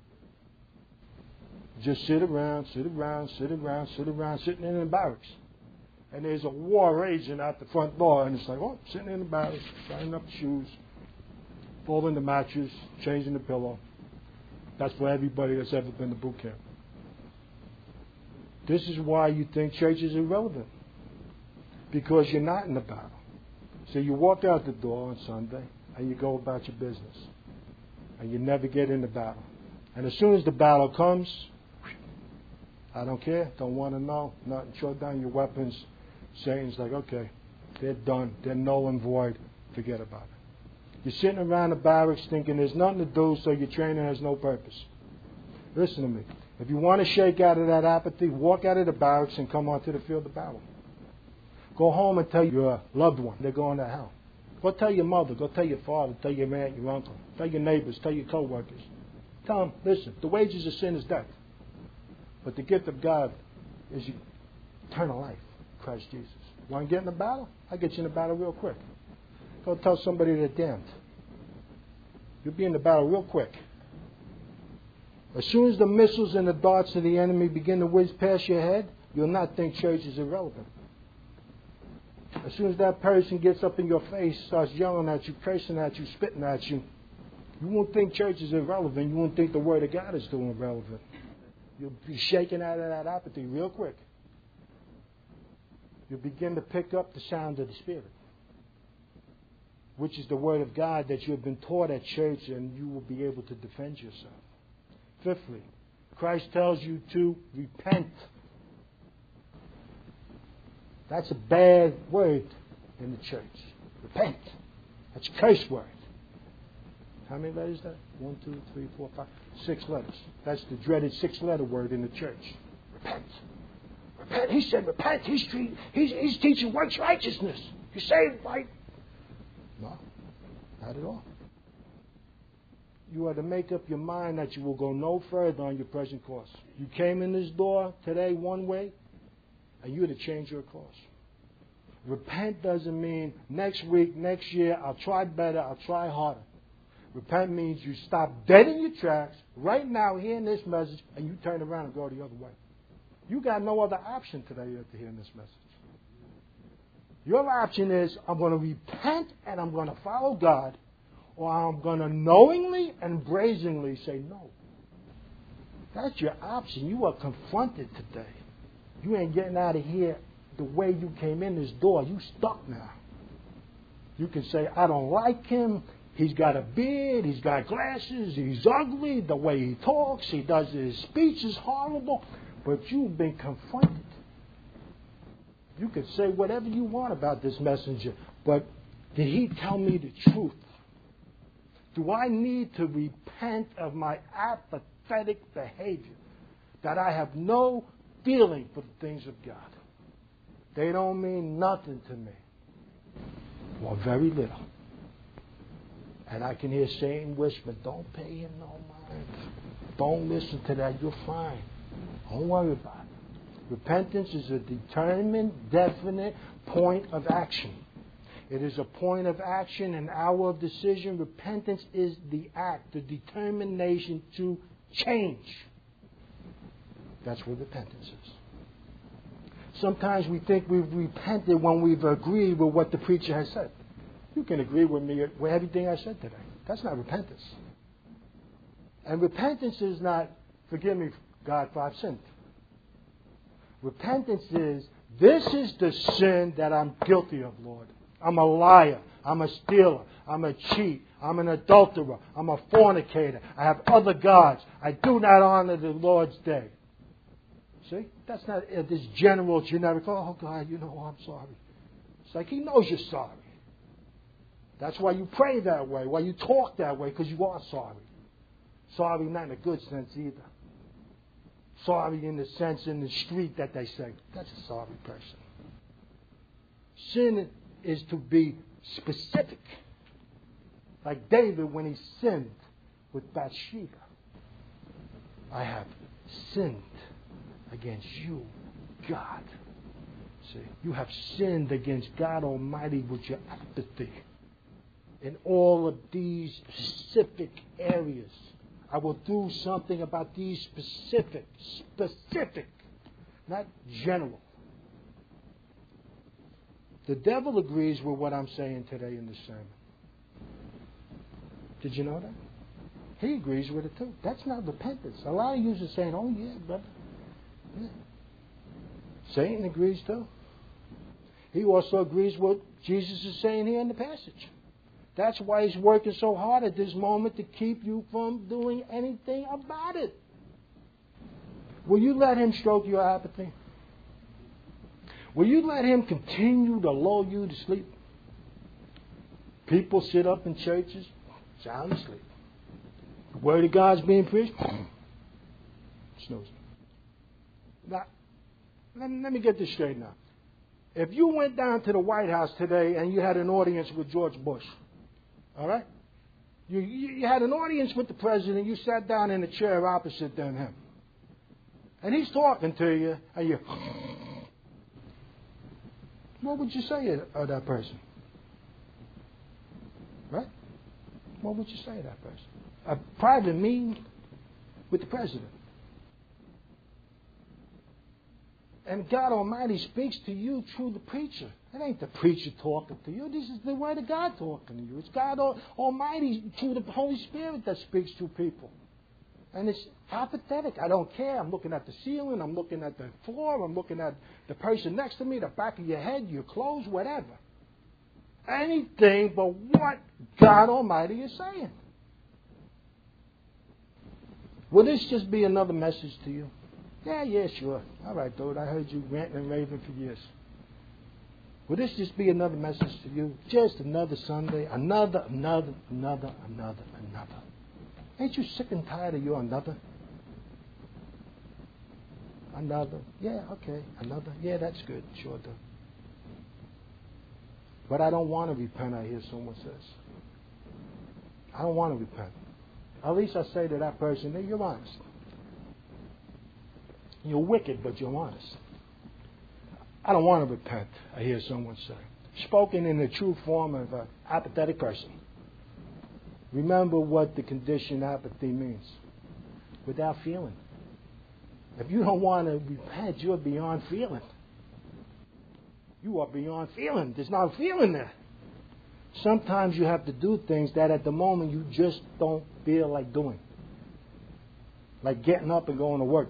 Just sit around, sitting in the barracks. And there's a war raging out the front door, and it's like, oh, sitting in the barracks, shining up the shoes, folding the mattress, changing the pillow. That's for everybody that's ever been to boot camp. This is why you think church is irrelevant. Because you're not in the battle. So you walk out the door on Sunday, and you go about your business. And you never get in the battle. And as soon as the battle comes, I don't care, don't want to know, nothing, shut down your weapons. Satan's like, okay, they're done. They're null and void. Forget about it. You're sitting around the barracks thinking there's nothing to do, so your training has no purpose. Listen to me. If you want to shake out of that apathy, walk out of the barracks and come onto the field of battle. Go home and tell your loved one they're going to hell. Go tell your mother, go tell your father, tell your aunt, your uncle, tell your neighbors, tell your co-workers. Tell them, listen, the wages of sin is death. But the gift of God is eternal life, Christ Jesus. Want to get in the battle? I'll get you in the battle real quick. Go tell somebody they're damned. You'll be in the battle real quick. As soon as the missiles and the darts of the enemy begin to whiz past your head, you'll not think church is irrelevant. As soon as that person gets up in your face, starts yelling at you, cursing at you, spitting at you, you won't think church is irrelevant. You won't think the Word of God is still irrelevant. You'll be shaken out of that apathy real quick. You'll begin to pick up the sound of the Spirit, which is the Word of God that you have been taught at church, and you will be able to defend yourself. Fifthly, Christ tells you to repent. That's a bad word in the church. Repent. That's a curse word. How many letters is that? 1, 2, 3, 4, 5, 6 letters. That's the dreaded 6-letter word in the church. Repent. Repent. He said repent. He's teaching works righteousness. You saved, right? No, not at all. You are to make up your mind that you will go no further on your present course. You came in this door today one way, and you're to change your course. Repent doesn't mean next week, next year, I'll try better, I'll try harder. Repent means you stop dead in your tracks right now hearing this message, and you turn around and go the other way. You got no other option today after hearing this message. Your option is, I'm going to repent and I'm going to follow God, or I'm going to knowingly and brazenly say no. That's your option. You are confronted today. You ain't getting out of here the way you came in this door. You stuck now. You can say, I don't like him. He's got a beard. He's got glasses. He's ugly. The way he talks, his speech is horrible. But you've been confronted. You could say whatever you want about this messenger, but did he tell me the truth? Do I need to repent of my apathetic behavior, that I have no feeling for the things of God? They don't mean nothing to me, or very little. And I can hear Satan whisper, don't pay him no mind. Don't listen to that. You're fine. Don't worry about it. Repentance is a determined, definite point of action. It is a point of action, an hour of decision. Repentance is the act, the determination to change. That's what repentance is. Sometimes we think we've repented when we've agreed with what the preacher has said. You can agree with me with everything I said today. That's not repentance. And repentance is not, forgive me, God, for I've sinned. Repentance is, this is the sin that I'm guilty of, Lord. I'm a liar. I'm a stealer. I'm a cheat. I'm an adulterer. I'm a fornicator. I have other gods. I do not honor the Lord's day. See? That's not this general, generic, oh, God, I'm sorry. It's like He knows you're sorry. That's why you pray that way, why you talk that way, because you are sorry. Sorry not in a good sense either. Sorry in the sense in the street that they say, that's a sorry person. Sin is to be specific. Like David when he sinned with Bathsheba. I have sinned against you, God. See, you have sinned against God Almighty with your apathy in all of these specific areas. I will do something about these specific, not general. The devil agrees with what I'm saying today in the sermon. Did you know that? He agrees with it too. That's not repentance. A lot of you are saying, oh yeah, brother. Yeah. Satan agrees too. He also agrees with what Jesus is saying here in the passage. That's why he's working so hard at this moment to keep you from doing anything about it. Will you let him stroke your apathy? Will you let him continue to lull you to sleep? People sit up in churches, sound asleep. The Word of God's being preached, snoozing. Now, let me get this straight now. If you went down to the White House today and you had an audience with George Bush, all right? You had an audience with the president. You sat down in a chair opposite to him. And he's talking to you, and you... What would you say of that person? Right? What would you say of that person? A private meeting with the president. And God Almighty speaks to you through the preacher. It ain't the preacher talking to you. This is the Word of God talking to you. It's God Almighty through the Holy Spirit that speaks to people. And it's apathetic. I don't care. I'm looking at the ceiling. I'm looking at the floor. I'm looking at the person next to me, the back of your head, your clothes, whatever. Anything but what God Almighty is saying. Will this just be another message to you? Yeah, sure. All right, dude. I heard you ranting and raving for years. Will this just be another message to you? Just another Sunday. Another. Ain't you sick and tired of your another? Another. Yeah, okay. Another. Yeah, that's good. Sure do. But I don't want to repent, I hear someone says. I don't want to repent. At least I say to that person, hey, you're honest. You're wicked, but you're honest. I don't want to repent, I hear someone say. Spoken in the true form of an apathetic person. Remember what the condition apathy means. Without feeling. If you don't want to repent, you're beyond feeling. You are beyond feeling. There's not a feeling there. Sometimes you have to do things that at the moment you just don't feel like doing. Like getting up and going to work.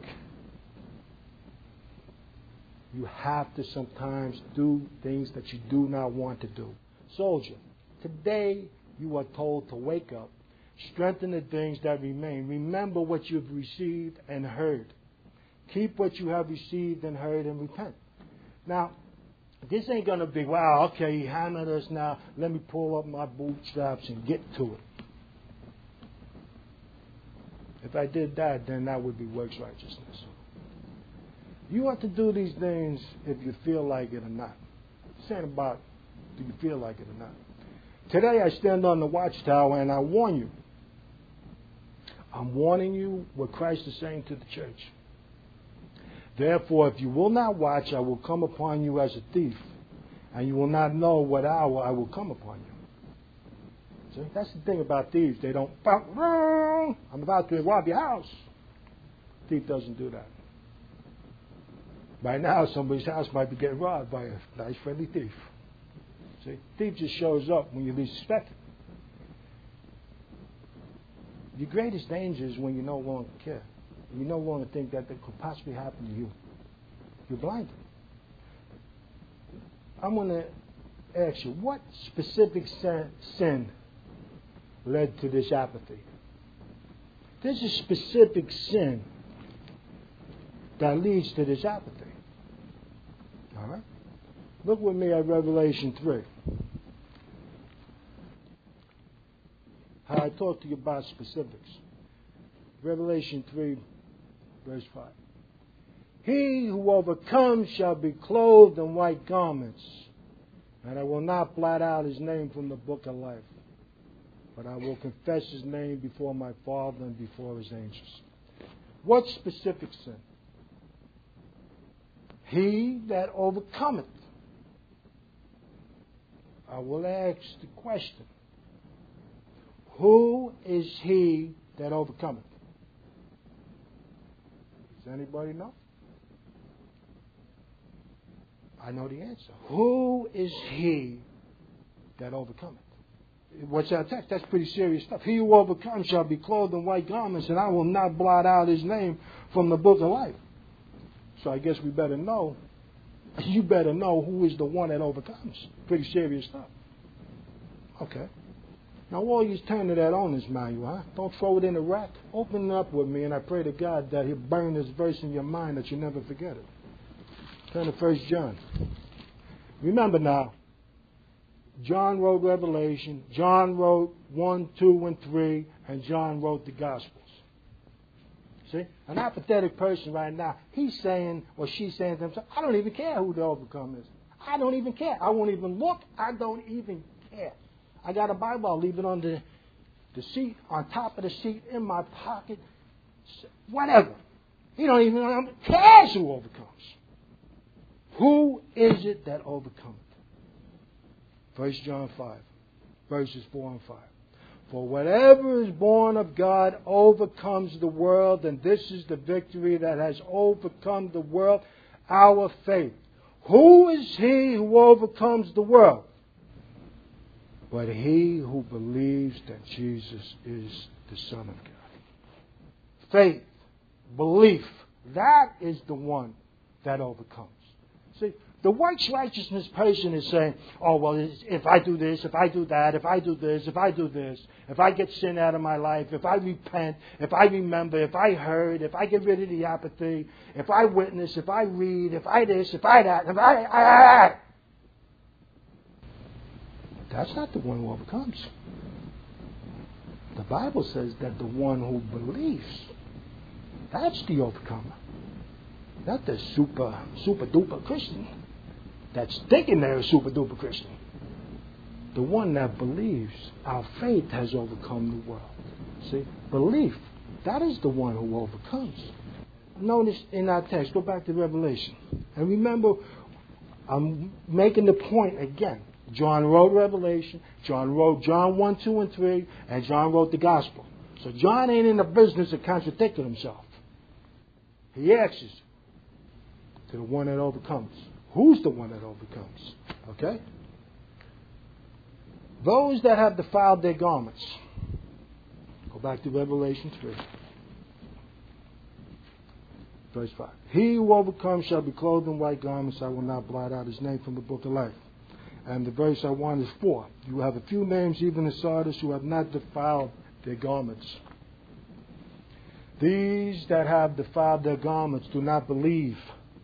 You have to sometimes do things that you do not want to do. Soldier, today you are told to wake up, strengthen the things that remain. Remember what you've received and heard. Keep what you have received and heard and repent. Now, this ain't going to be, wow, okay, he hammered us now. Let me pull up my bootstraps and get to it. If I did that, then that would be works righteousness. You have to do these things if you feel like it or not. It's saying about, do you feel like it or not? Today I stand on the watchtower and I warn you. I'm warning you what Christ is saying to the church. Therefore, if you will not watch, I will come upon you as a thief, and you will not know what hour I will come upon you. See, that's the thing about thieves. They don't, I'm about to rob your house. Thief doesn't do that. By now, somebody's house might be getting robbed by a nice, friendly thief. See, thief just shows up when you least expect it. Your greatest danger is when you no longer care. You no longer think that could possibly happen to you. You're blinded. I'm going to ask you, what specific sin led to this apathy? There's a specific sin that leads to this apathy. All right? Look with me at Revelation 3. How I talk to you about specifics. Revelation 3, verse 5. He who overcomes shall be clothed in white garments, and I will not blot out his name from the book of life, but I will confess his name before my Father and before his angels. What specific sin? He that overcometh. I will ask the question, who is he that overcometh? Does anybody know? I know the answer. Who is he that overcometh? What's our text? That's pretty serious stuff. He who overcomes shall be clothed in white garments, and I will not blot out his name from the book of life. So I guess we better know. You better know who is the one that overcomes. Pretty serious stuff. Okay. Now all you turn to that Owner's Manual, huh? Don't throw it in the rack. Open it up with me, and I pray to God that He'll burn this verse in your mind that you never forget it. Turn to 1 John. Remember now, John wrote Revelation, John wrote 1, 2, and 3, and John wrote the Gospels. See? An apathetic person right now, he's saying, or she's saying to himself, I don't even care who the overcome is. I don't even care. I won't even look. I don't even care. I got a Bible. I'll leave it on the seat, on top of the seat, in my pocket, whatever. He don't even care who overcomes. Who is it that overcometh? 1 John 5, verses 4 and 5. For whatever is born of God overcomes the world, and this is the victory that has overcome the world, our faith. Who is he who overcomes the world? But he who believes that Jesus is the Son of God. Faith, belief, that is the one that overcomes. See, the works righteousness person is saying, oh, well, if I do this, if I do that, if I do this, if I do this, if I get sin out of my life, if I repent, if I remember, if I heard, if I get rid of the apathy, if I witness, if I read, if I this, if I that, if I. That's not the one who overcomes. The Bible says that the one who believes, that's the overcomer. Not the super duper Christian that's thinking they're a super duper Christian. The one that believes. Our faith has overcome the world. See? Belief. That is the one who overcomes. Notice in our text, go back to Revelation. And remember, I'm making the point again. John wrote Revelation, John wrote John 1, 2, and 3, and John wrote the Gospel. So John ain't in the business of contradicting himself. He answers to the one that overcomes. Who's the one that overcomes? Okay? Those that have defiled their garments. Go back to Revelation 3. Verse 5. He who overcomes shall be clothed in white garments. I will not blot out his name from the book of life. And the verse I want is 4. You have a few names, even in Sardis, who have not defiled their garments. These that have defiled their garments do not believe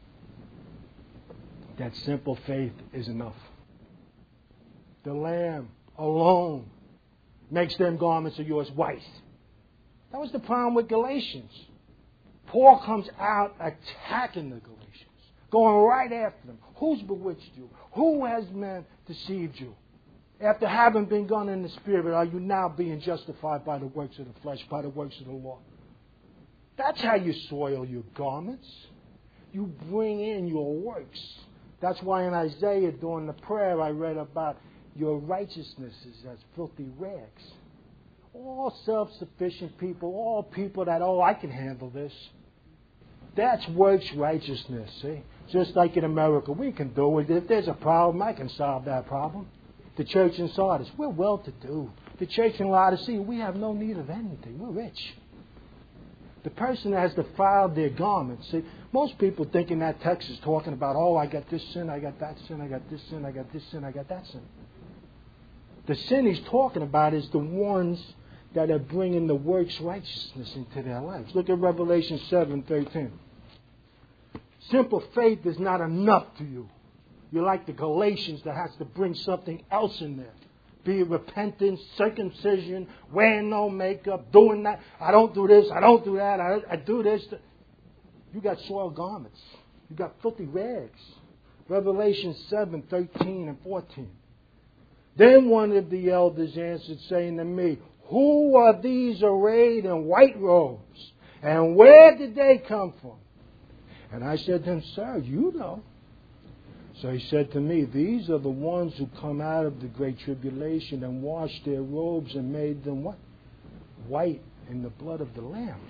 that simple faith is enough. The Lamb alone makes them garments of yours white. That was the problem with Galatians. Paul comes out attacking the Galatians, going right after them. Who's bewitched you? Who has deceived you? After having been gone in the Spirit, are you now being justified by the works of the flesh, by the works of the law? That's how you soil your garments. You bring in your works. That's why in Isaiah, during the prayer, I read about your righteousness is as filthy rags. All self-sufficient people, all people that, I can handle this. That's works righteousness, see? Just like in America, we can do it. If there's a problem, I can solve that problem. The church in Sardis, we're well-to-do. The church in Laodicea, we have no need of anything. We're rich. The person that has defiled their garments, see, most people think in that text is talking about, I got this sin, I got that sin, I got this sin, I got this sin, I got that sin. The sin he's talking about is the ones that are bringing the works righteousness into their lives. Look at Revelation 7:13. Simple faith is not enough to you. You're like the Galatians that has to bring something else in there. Be it repentance, circumcision, wearing no makeup, doing that. I don't do this, I don't do that, I do this. You got soiled garments. You got filthy rags. Revelation 7:13 and 14. Then one of the elders answered, saying to me, who are these arrayed in white robes? And where did they come from? And I said to him, sir, you know. So he said to me, these are the ones who come out of the great tribulation and washed their robes and made them what? White in the blood of the Lamb.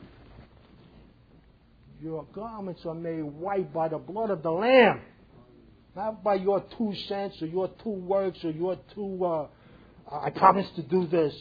Your garments are made white by the blood of the Lamb. Not by your 2 cents or your 2 works or your 2, I promise to do this.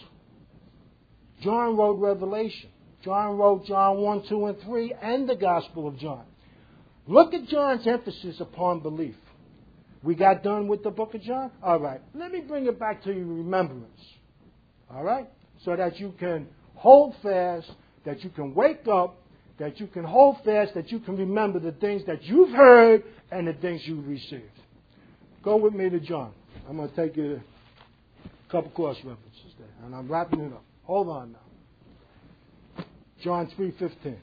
John wrote Revelation. John wrote John 1, 2, and 3 and the Gospel of John. Look at John's emphasis upon belief. We got done with the book of John? All right. Let me bring it back to your remembrance. All right? So that you can hold fast, that you can wake up, that you can hold fast, that you can remember the things that you've heard and the things you've received. Go with me to John. I'm going to take you to a couple cross references there, and I'm wrapping it up. Hold on now. John 3:15.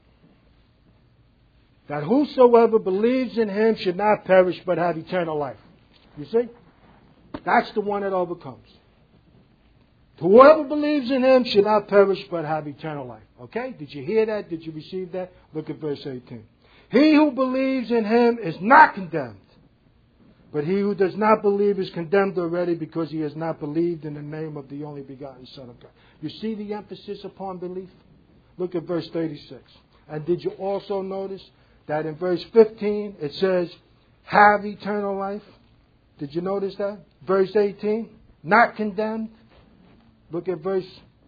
That whosoever believes in him should not perish but have eternal life. You see? That's the one that overcomes. Whoever believes in him should not perish but have eternal life. Okay? Did you hear that? Did you receive that? Look at verse 18. He who believes in him is not condemned. But he who does not believe is condemned already because he has not believed in the name of the only begotten Son of God. You see the emphasis upon belief? Look at verse 36. And did you also notice that in verse 15 it says, have eternal life? Did you notice that? Verse 18, not condemned. Look at verse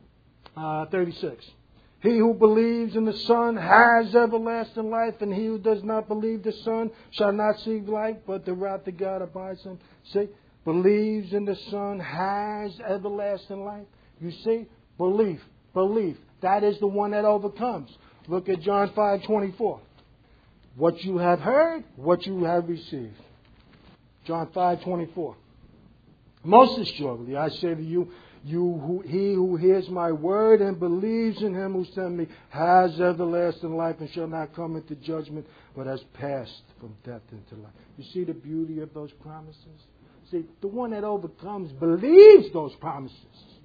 36. He who believes in the Son has everlasting life, and he who does not believe the Son shall not see life, but the wrath of God abides him. See, believes in the Son has everlasting life. You see, belief. That is the one that overcomes. Look at John 5:24. What you have heard, what you have received. John 5:24. Most assuredly, I say to you, he who hears my word and believes in him who sent me has everlasting life and shall not come into judgment, but has passed from death into life. You see the beauty of those promises? See, the one that overcomes believes those promises.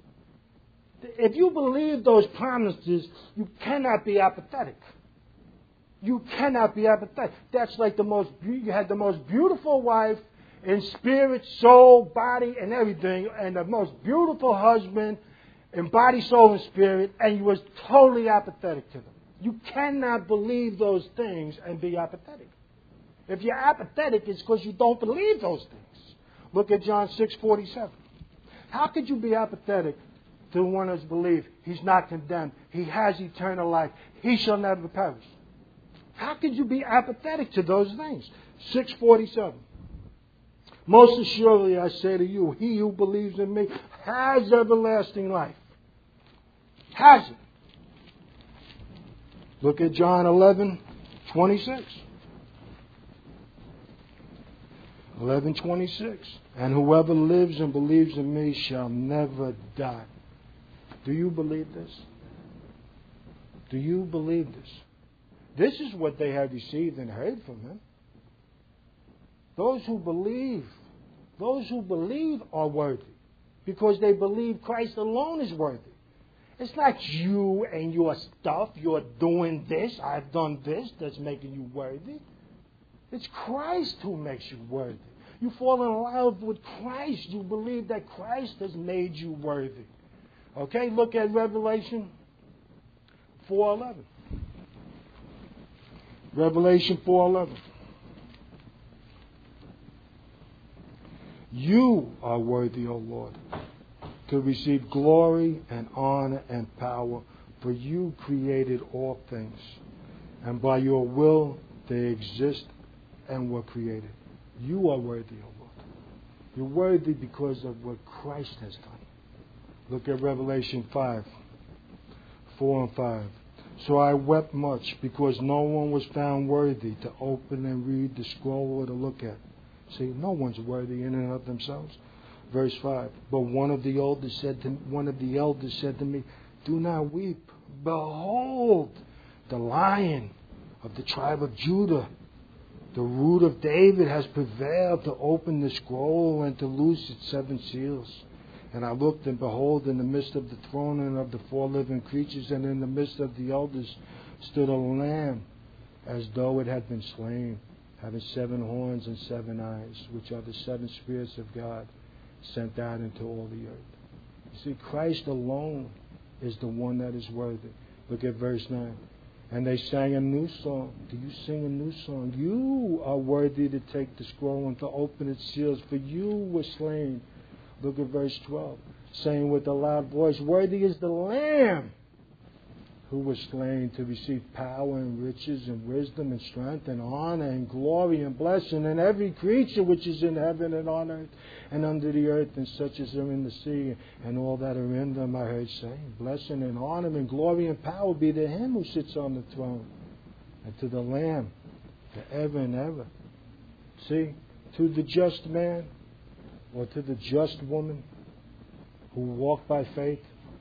If you believe those promises, you cannot be apathetic. You cannot be apathetic. That's like you had the most beautiful wife in spirit, soul, body, and everything, and the most beautiful husband in body, soul, and spirit, and you was totally apathetic to them. You cannot believe those things and be apathetic. If you're apathetic, it's because you don't believe those things. Look at John 6:47. How could you be apathetic to one who's believed he's not condemned, he has eternal life, he shall never perish? How could you be apathetic to those things? 6:47. Most assuredly, I say to you, he who believes in me has everlasting life. Has it. Look at John 11:26. 11:26. And whoever lives and believes in me shall never die. Do you believe this? Do you believe this? This is what they have received and heard from him. Those who believe are worthy because they believe Christ alone is worthy. It's not you and your stuff. You're doing this. I've done this. That's making you worthy. It's Christ who makes you worthy. You fall in love with Christ. You believe that Christ has made you worthy. Okay, look at Revelation 4:11. Revelation 4:11. You are worthy, O Lord, to receive glory and honor and power, for you created all things, and by your will they exist and were created. You are worthy, O Lord. You're worthy because of what Christ has done. Look at Revelation 5:4 and 5. So I wept much, because no one was found worthy to open and read the scroll or to look at. See, no one's worthy in and of themselves. Verse 5. But one of the elders said to me, do not weep. Behold, the Lion of the tribe of Judah, the root of David, has prevailed to open the scroll and to loose its 7 seals. And I looked, and behold, in the midst of the throne and of the 4 living creatures, and in the midst of the elders, stood a lamb, as though it had been slain, having 7 horns and 7 eyes, which are the 7 spirits of God, sent out into all the earth. You see, Christ alone is the one that is worthy. Look at verse 9. And they sang a new song. Do you sing a new song? You are worthy to take the scroll and to open its seals, for you were slain. Look at verse 12. Saying with a loud voice, worthy is the Lamb who was slain to receive power and riches and wisdom and strength and honor and glory and blessing, and every creature which is in heaven and on earth and under the earth, and such as are in the sea and all that are in them, I heard saying, blessing and honor and glory and power be to him who sits on the throne and to the Lamb forever and ever. See, to the just man or to the just woman who walk by faith,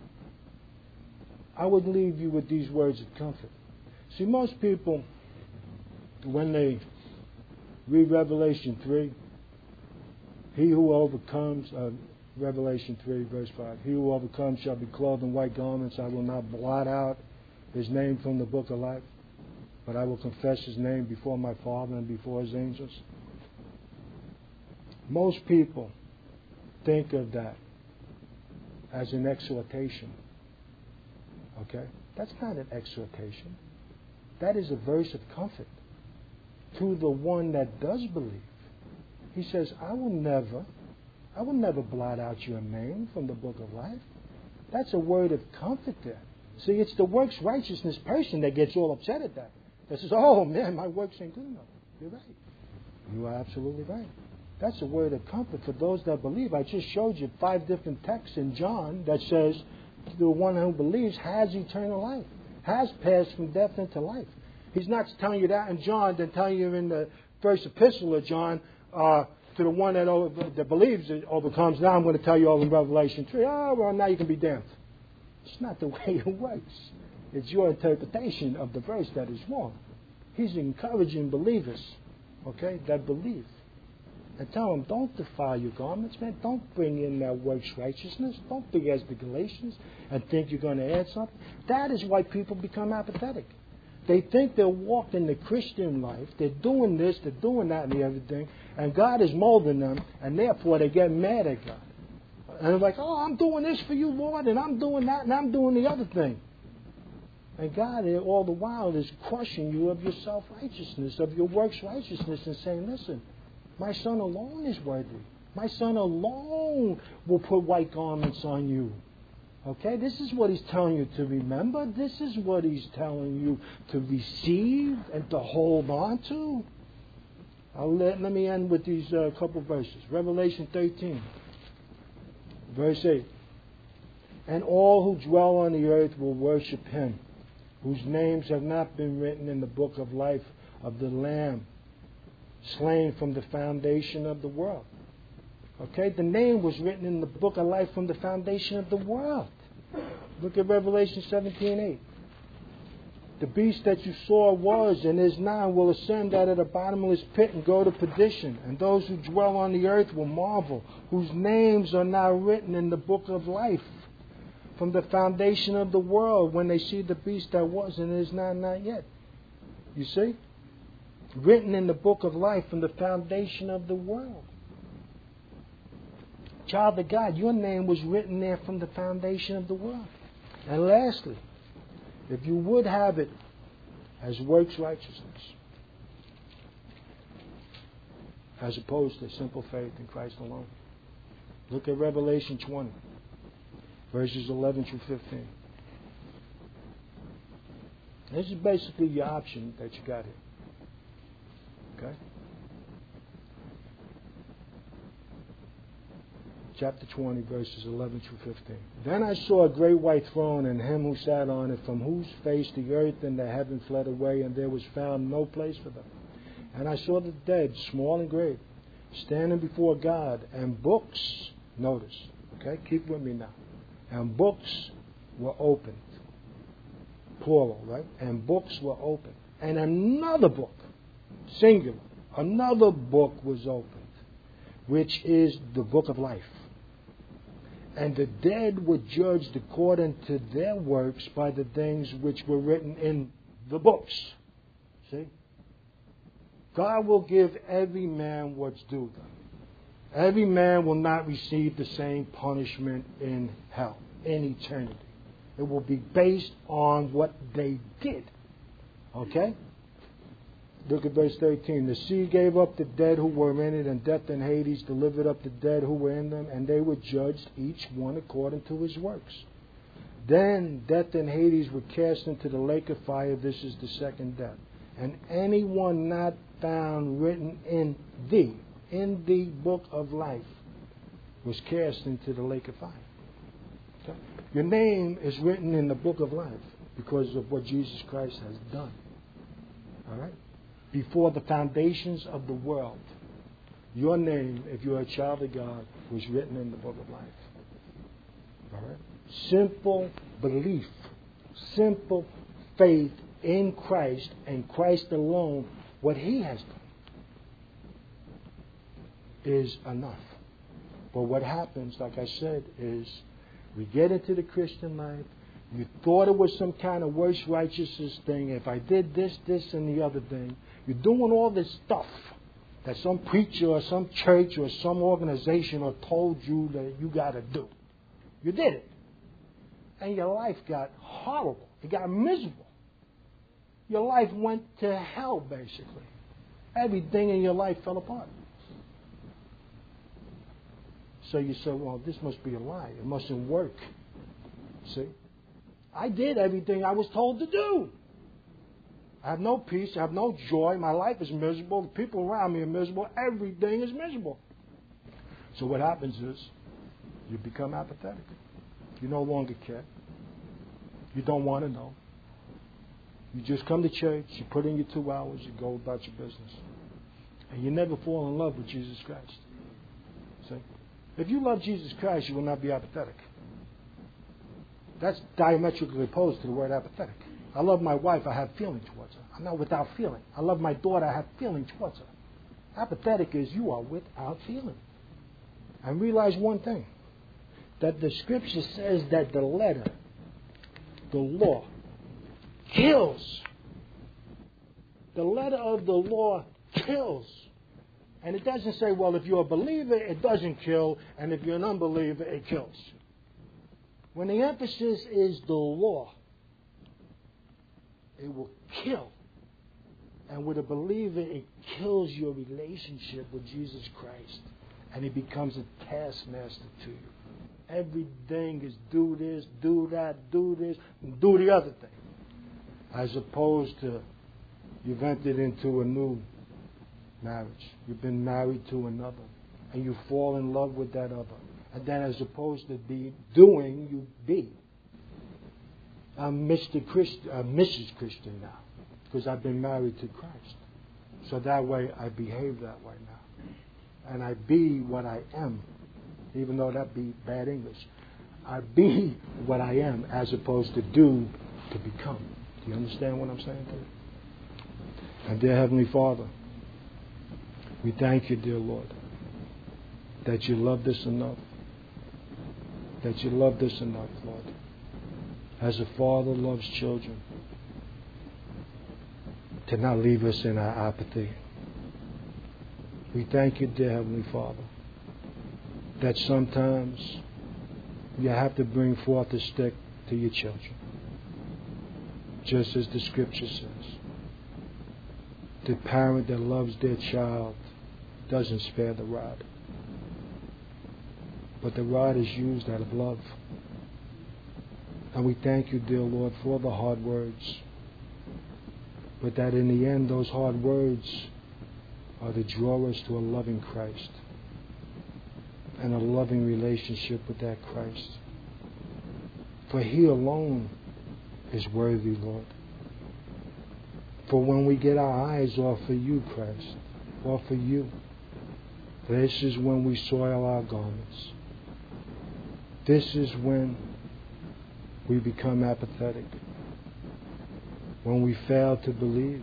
I would leave you with these words of comfort. See, most people, when they read Revelation 3, he who overcomes, Revelation 3, verse 5, he who overcomes shall be clothed in white garments. I will not blot out his name from the book of life, but I will confess his name before my Father and before his angels. Most people think of that as an exhortation. Okay? That's not an exhortation. That is a verse of comfort to the one that does believe. He says, I will never blot out your name from the book of life. That's a word of comfort there. See, it's the works righteousness person that gets all upset at that. That says, oh man, my works ain't good enough. You're right. You are absolutely right. That's a word of comfort for those that believe. I just showed you 5 different texts in John that says the one who believes has eternal life, has passed from death into life. He's not telling you that in John, then telling you in the first epistle of John, to the one that believes it overcomes. Now I'm going to tell you all in Revelation 3, well, now you can be damned. It's not the way it works. It's your interpretation of the verse that is wrong. He's encouraging believers, okay, that believe. And tell them, don't defile your garments, man. Don't bring in that works righteousness. Don't be as the Galatians and think you're going to add something. That is why people become apathetic. They think they're walking the Christian life. They're doing this, they're doing that, and the other thing. And God is molding them, and therefore they get mad at God. And they're like, oh, I'm doing this for you, Lord, and I'm doing that, and I'm doing the other thing. And God, all the while, is crushing you of your self-righteousness, of your works righteousness, and saying, listen, my Son alone is worthy. My Son alone will put white garments on you. Okay? This is what He's telling you to remember. This is what He's telling you to receive and to hold on to. Let me end with these couple verses. Revelation 13, verse 8. And all who dwell on the earth will worship Him, whose names have not been written in the book of life of the Lamb, slain from the foundation of the world. Okay? The name was written in the book of life from the foundation of the world. Look at Revelation 17:8. The beast that you saw was and is now will ascend out of the bottomless pit and go to perdition. And those who dwell on the earth will marvel, whose names are now written in the book of life from the foundation of the world, when they see the beast that was and is now not yet. You see? Written in the book of life from the foundation of the world. Child of God, your name was written there from the foundation of the world. And lastly, if you would have it as works righteousness, as opposed to simple faith in Christ alone, look at Revelation 20, verses 11 through 15. This is basically your option that you got here. Okay? chapter 20, verses 11 through 15. Then I saw a great white throne and him who sat on it, from whose face the earth and the heaven fled away, and there was found no place for them. And I saw the dead, small and great, standing before God, and books, notice, okay, keep with me now, and books were opened. Plural, right? And books were opened. And another book, singular, another book was opened, which is the book of life. And the dead were judged according to their works by the things which were written in the books. See? God will give every man what's due them. Every man will not receive the same punishment in hell, in eternity. It will be based on what they did. Okay? Look at verse 13. The sea gave up the dead who were in it, and death and Hades delivered up the dead who were in them, and they were judged, each one according to his works. Then death and Hades were cast into the lake of fire. This is the second death. And anyone not found written in the book of life, was cast into the lake of fire. Okay? Your name is written in the book of life because of what Jesus Christ has done. All right? Before the foundations of the world, your name, if you're a child of God, was written in the book of life. All right? Simple belief, simple faith in Christ and Christ alone, what He has done, is enough. But what happens, like I said, is we get into the Christian life. You thought it was some kind of works righteousness thing. If I did this, and the other thing. You're doing all this stuff that some preacher or some church or some organization or told you that you got to do. You did it. And your life got horrible. It got miserable. Your life went to hell, basically. Everything in your life fell apart. So you say, well, this must be a lie. It mustn't work. See? I did everything I was told to do. I have no peace. I have no joy. My life is miserable. The people around me are miserable. Everything is miserable. So what happens is you become apathetic. You no longer care. You don't want to know. You just come to church. You put in your 2 hours. You go about your business. And you never fall in love with Jesus Christ. See? If you love Jesus Christ, you will not be apathetic. That's diametrically opposed to the word apathetic. I love my wife, I have feeling towards her. I'm not without feeling. I love my daughter, I have feeling towards her. Apathetic is you are without feeling. And realize one thing, that the Scripture says that the letter, the law, kills. The letter of the law kills. And it doesn't say, well, if you're a believer, it doesn't kill, and if you're an unbeliever, it kills. When the emphasis is the law, it will kill. And with a believer, it kills your relationship with Jesus Christ. And he becomes a taskmaster to you. Everything is do this, do that, do this, and do the other thing. As opposed to you've entered into a new marriage. You've been married to another. And you fall in love with that other. And then as opposed to be doing, you be. I'm Mrs. Christian now. Because I've been married to Christ. So that way I behave that way now. And I be what I am. Even though that be bad English. I be what I am as opposed to do to become. Do you understand what I'm saying to you? And dear Heavenly Father, we thank you, dear Lord, that you loved us enough. That you loved us enough, Lord. As a father loves children, to not leave us in our apathy. We thank you, dear Heavenly Father, that sometimes you have to bring forth a stick to your children. Just as the Scripture says. The parent that loves their child doesn't spare the rod. But the rod is used out of love. And we thank you, dear Lord, for the hard words. But that in the end, those hard words are to draw us to a loving Christ. and a loving relationship with that Christ. For He alone is worthy, Lord. For when we get our eyes off of You, Christ, off of You, this is when we soil our garments. This is when we become apathetic. When we fail to believe.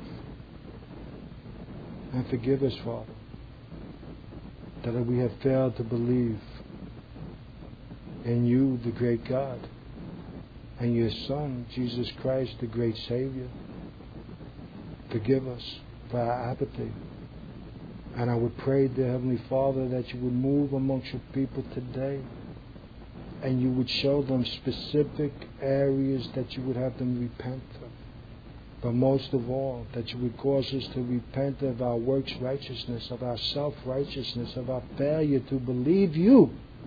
And forgive us, Father, that we have failed to believe in You, the great God, and Your Son, Jesus Christ, the great Savior. Forgive us for our apathy. And I would pray, dear Heavenly Father, that You would move amongst Your people today, and You would show them specific areas that You would have them repent of. But most of all, that You would cause us to repent of our works righteousness, of our self-righteousness, of our failure to believe You.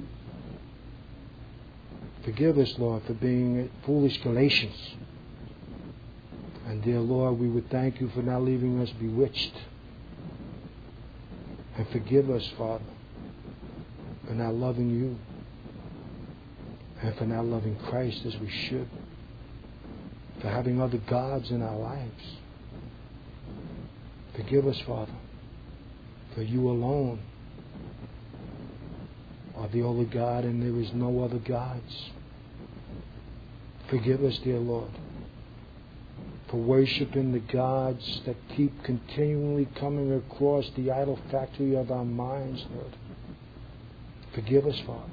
Forgive us, Lord, for being foolish Galatians. And dear Lord, we would thank You for not leaving us bewitched. And forgive us, Father, for not loving You and for not loving Christ as we should, for having other gods in our lives. Forgive us, Father, for You alone are the only God and there is no other gods. Forgive us, dear Lord, for worshiping the gods that keep continually coming across the idol factory of our minds, Lord. Forgive us, Father.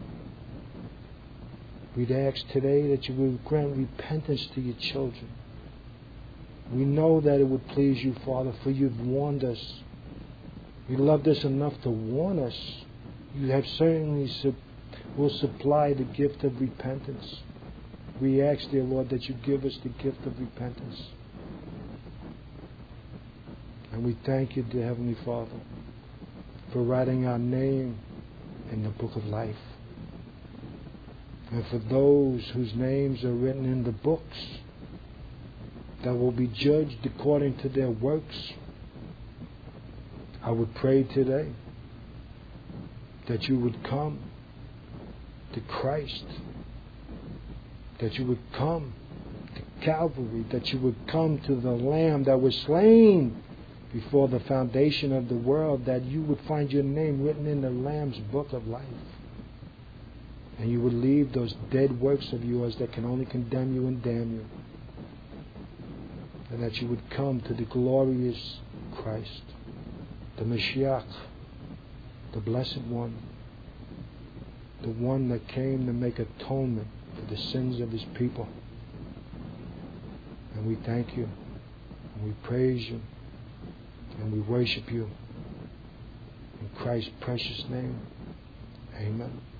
We'd ask today that You would grant repentance to Your children. We know that it would please You, Father, for You've warned us. You loved us enough to warn us. You have certainly will supply the gift of repentance. We ask, dear Lord, that You give us the gift of repentance. And we thank You, dear Heavenly Father, for writing our name in the book of life. And for those whose names are written in the books that will be judged according to their works, I would pray today that You would come to Christ, that You would come to Calvary, that You would come to the Lamb that was slain before the foundation of the world, that You would find Your name written in the Lamb's book of life. And You would leave those dead works of Yours that can only condemn You and damn You. And that You would come to the glorious Christ, the Mashiach, the Blessed One, the one that came to make atonement for the sins of His people. And we thank You, and we praise You, and we worship You. In Christ's precious name, amen.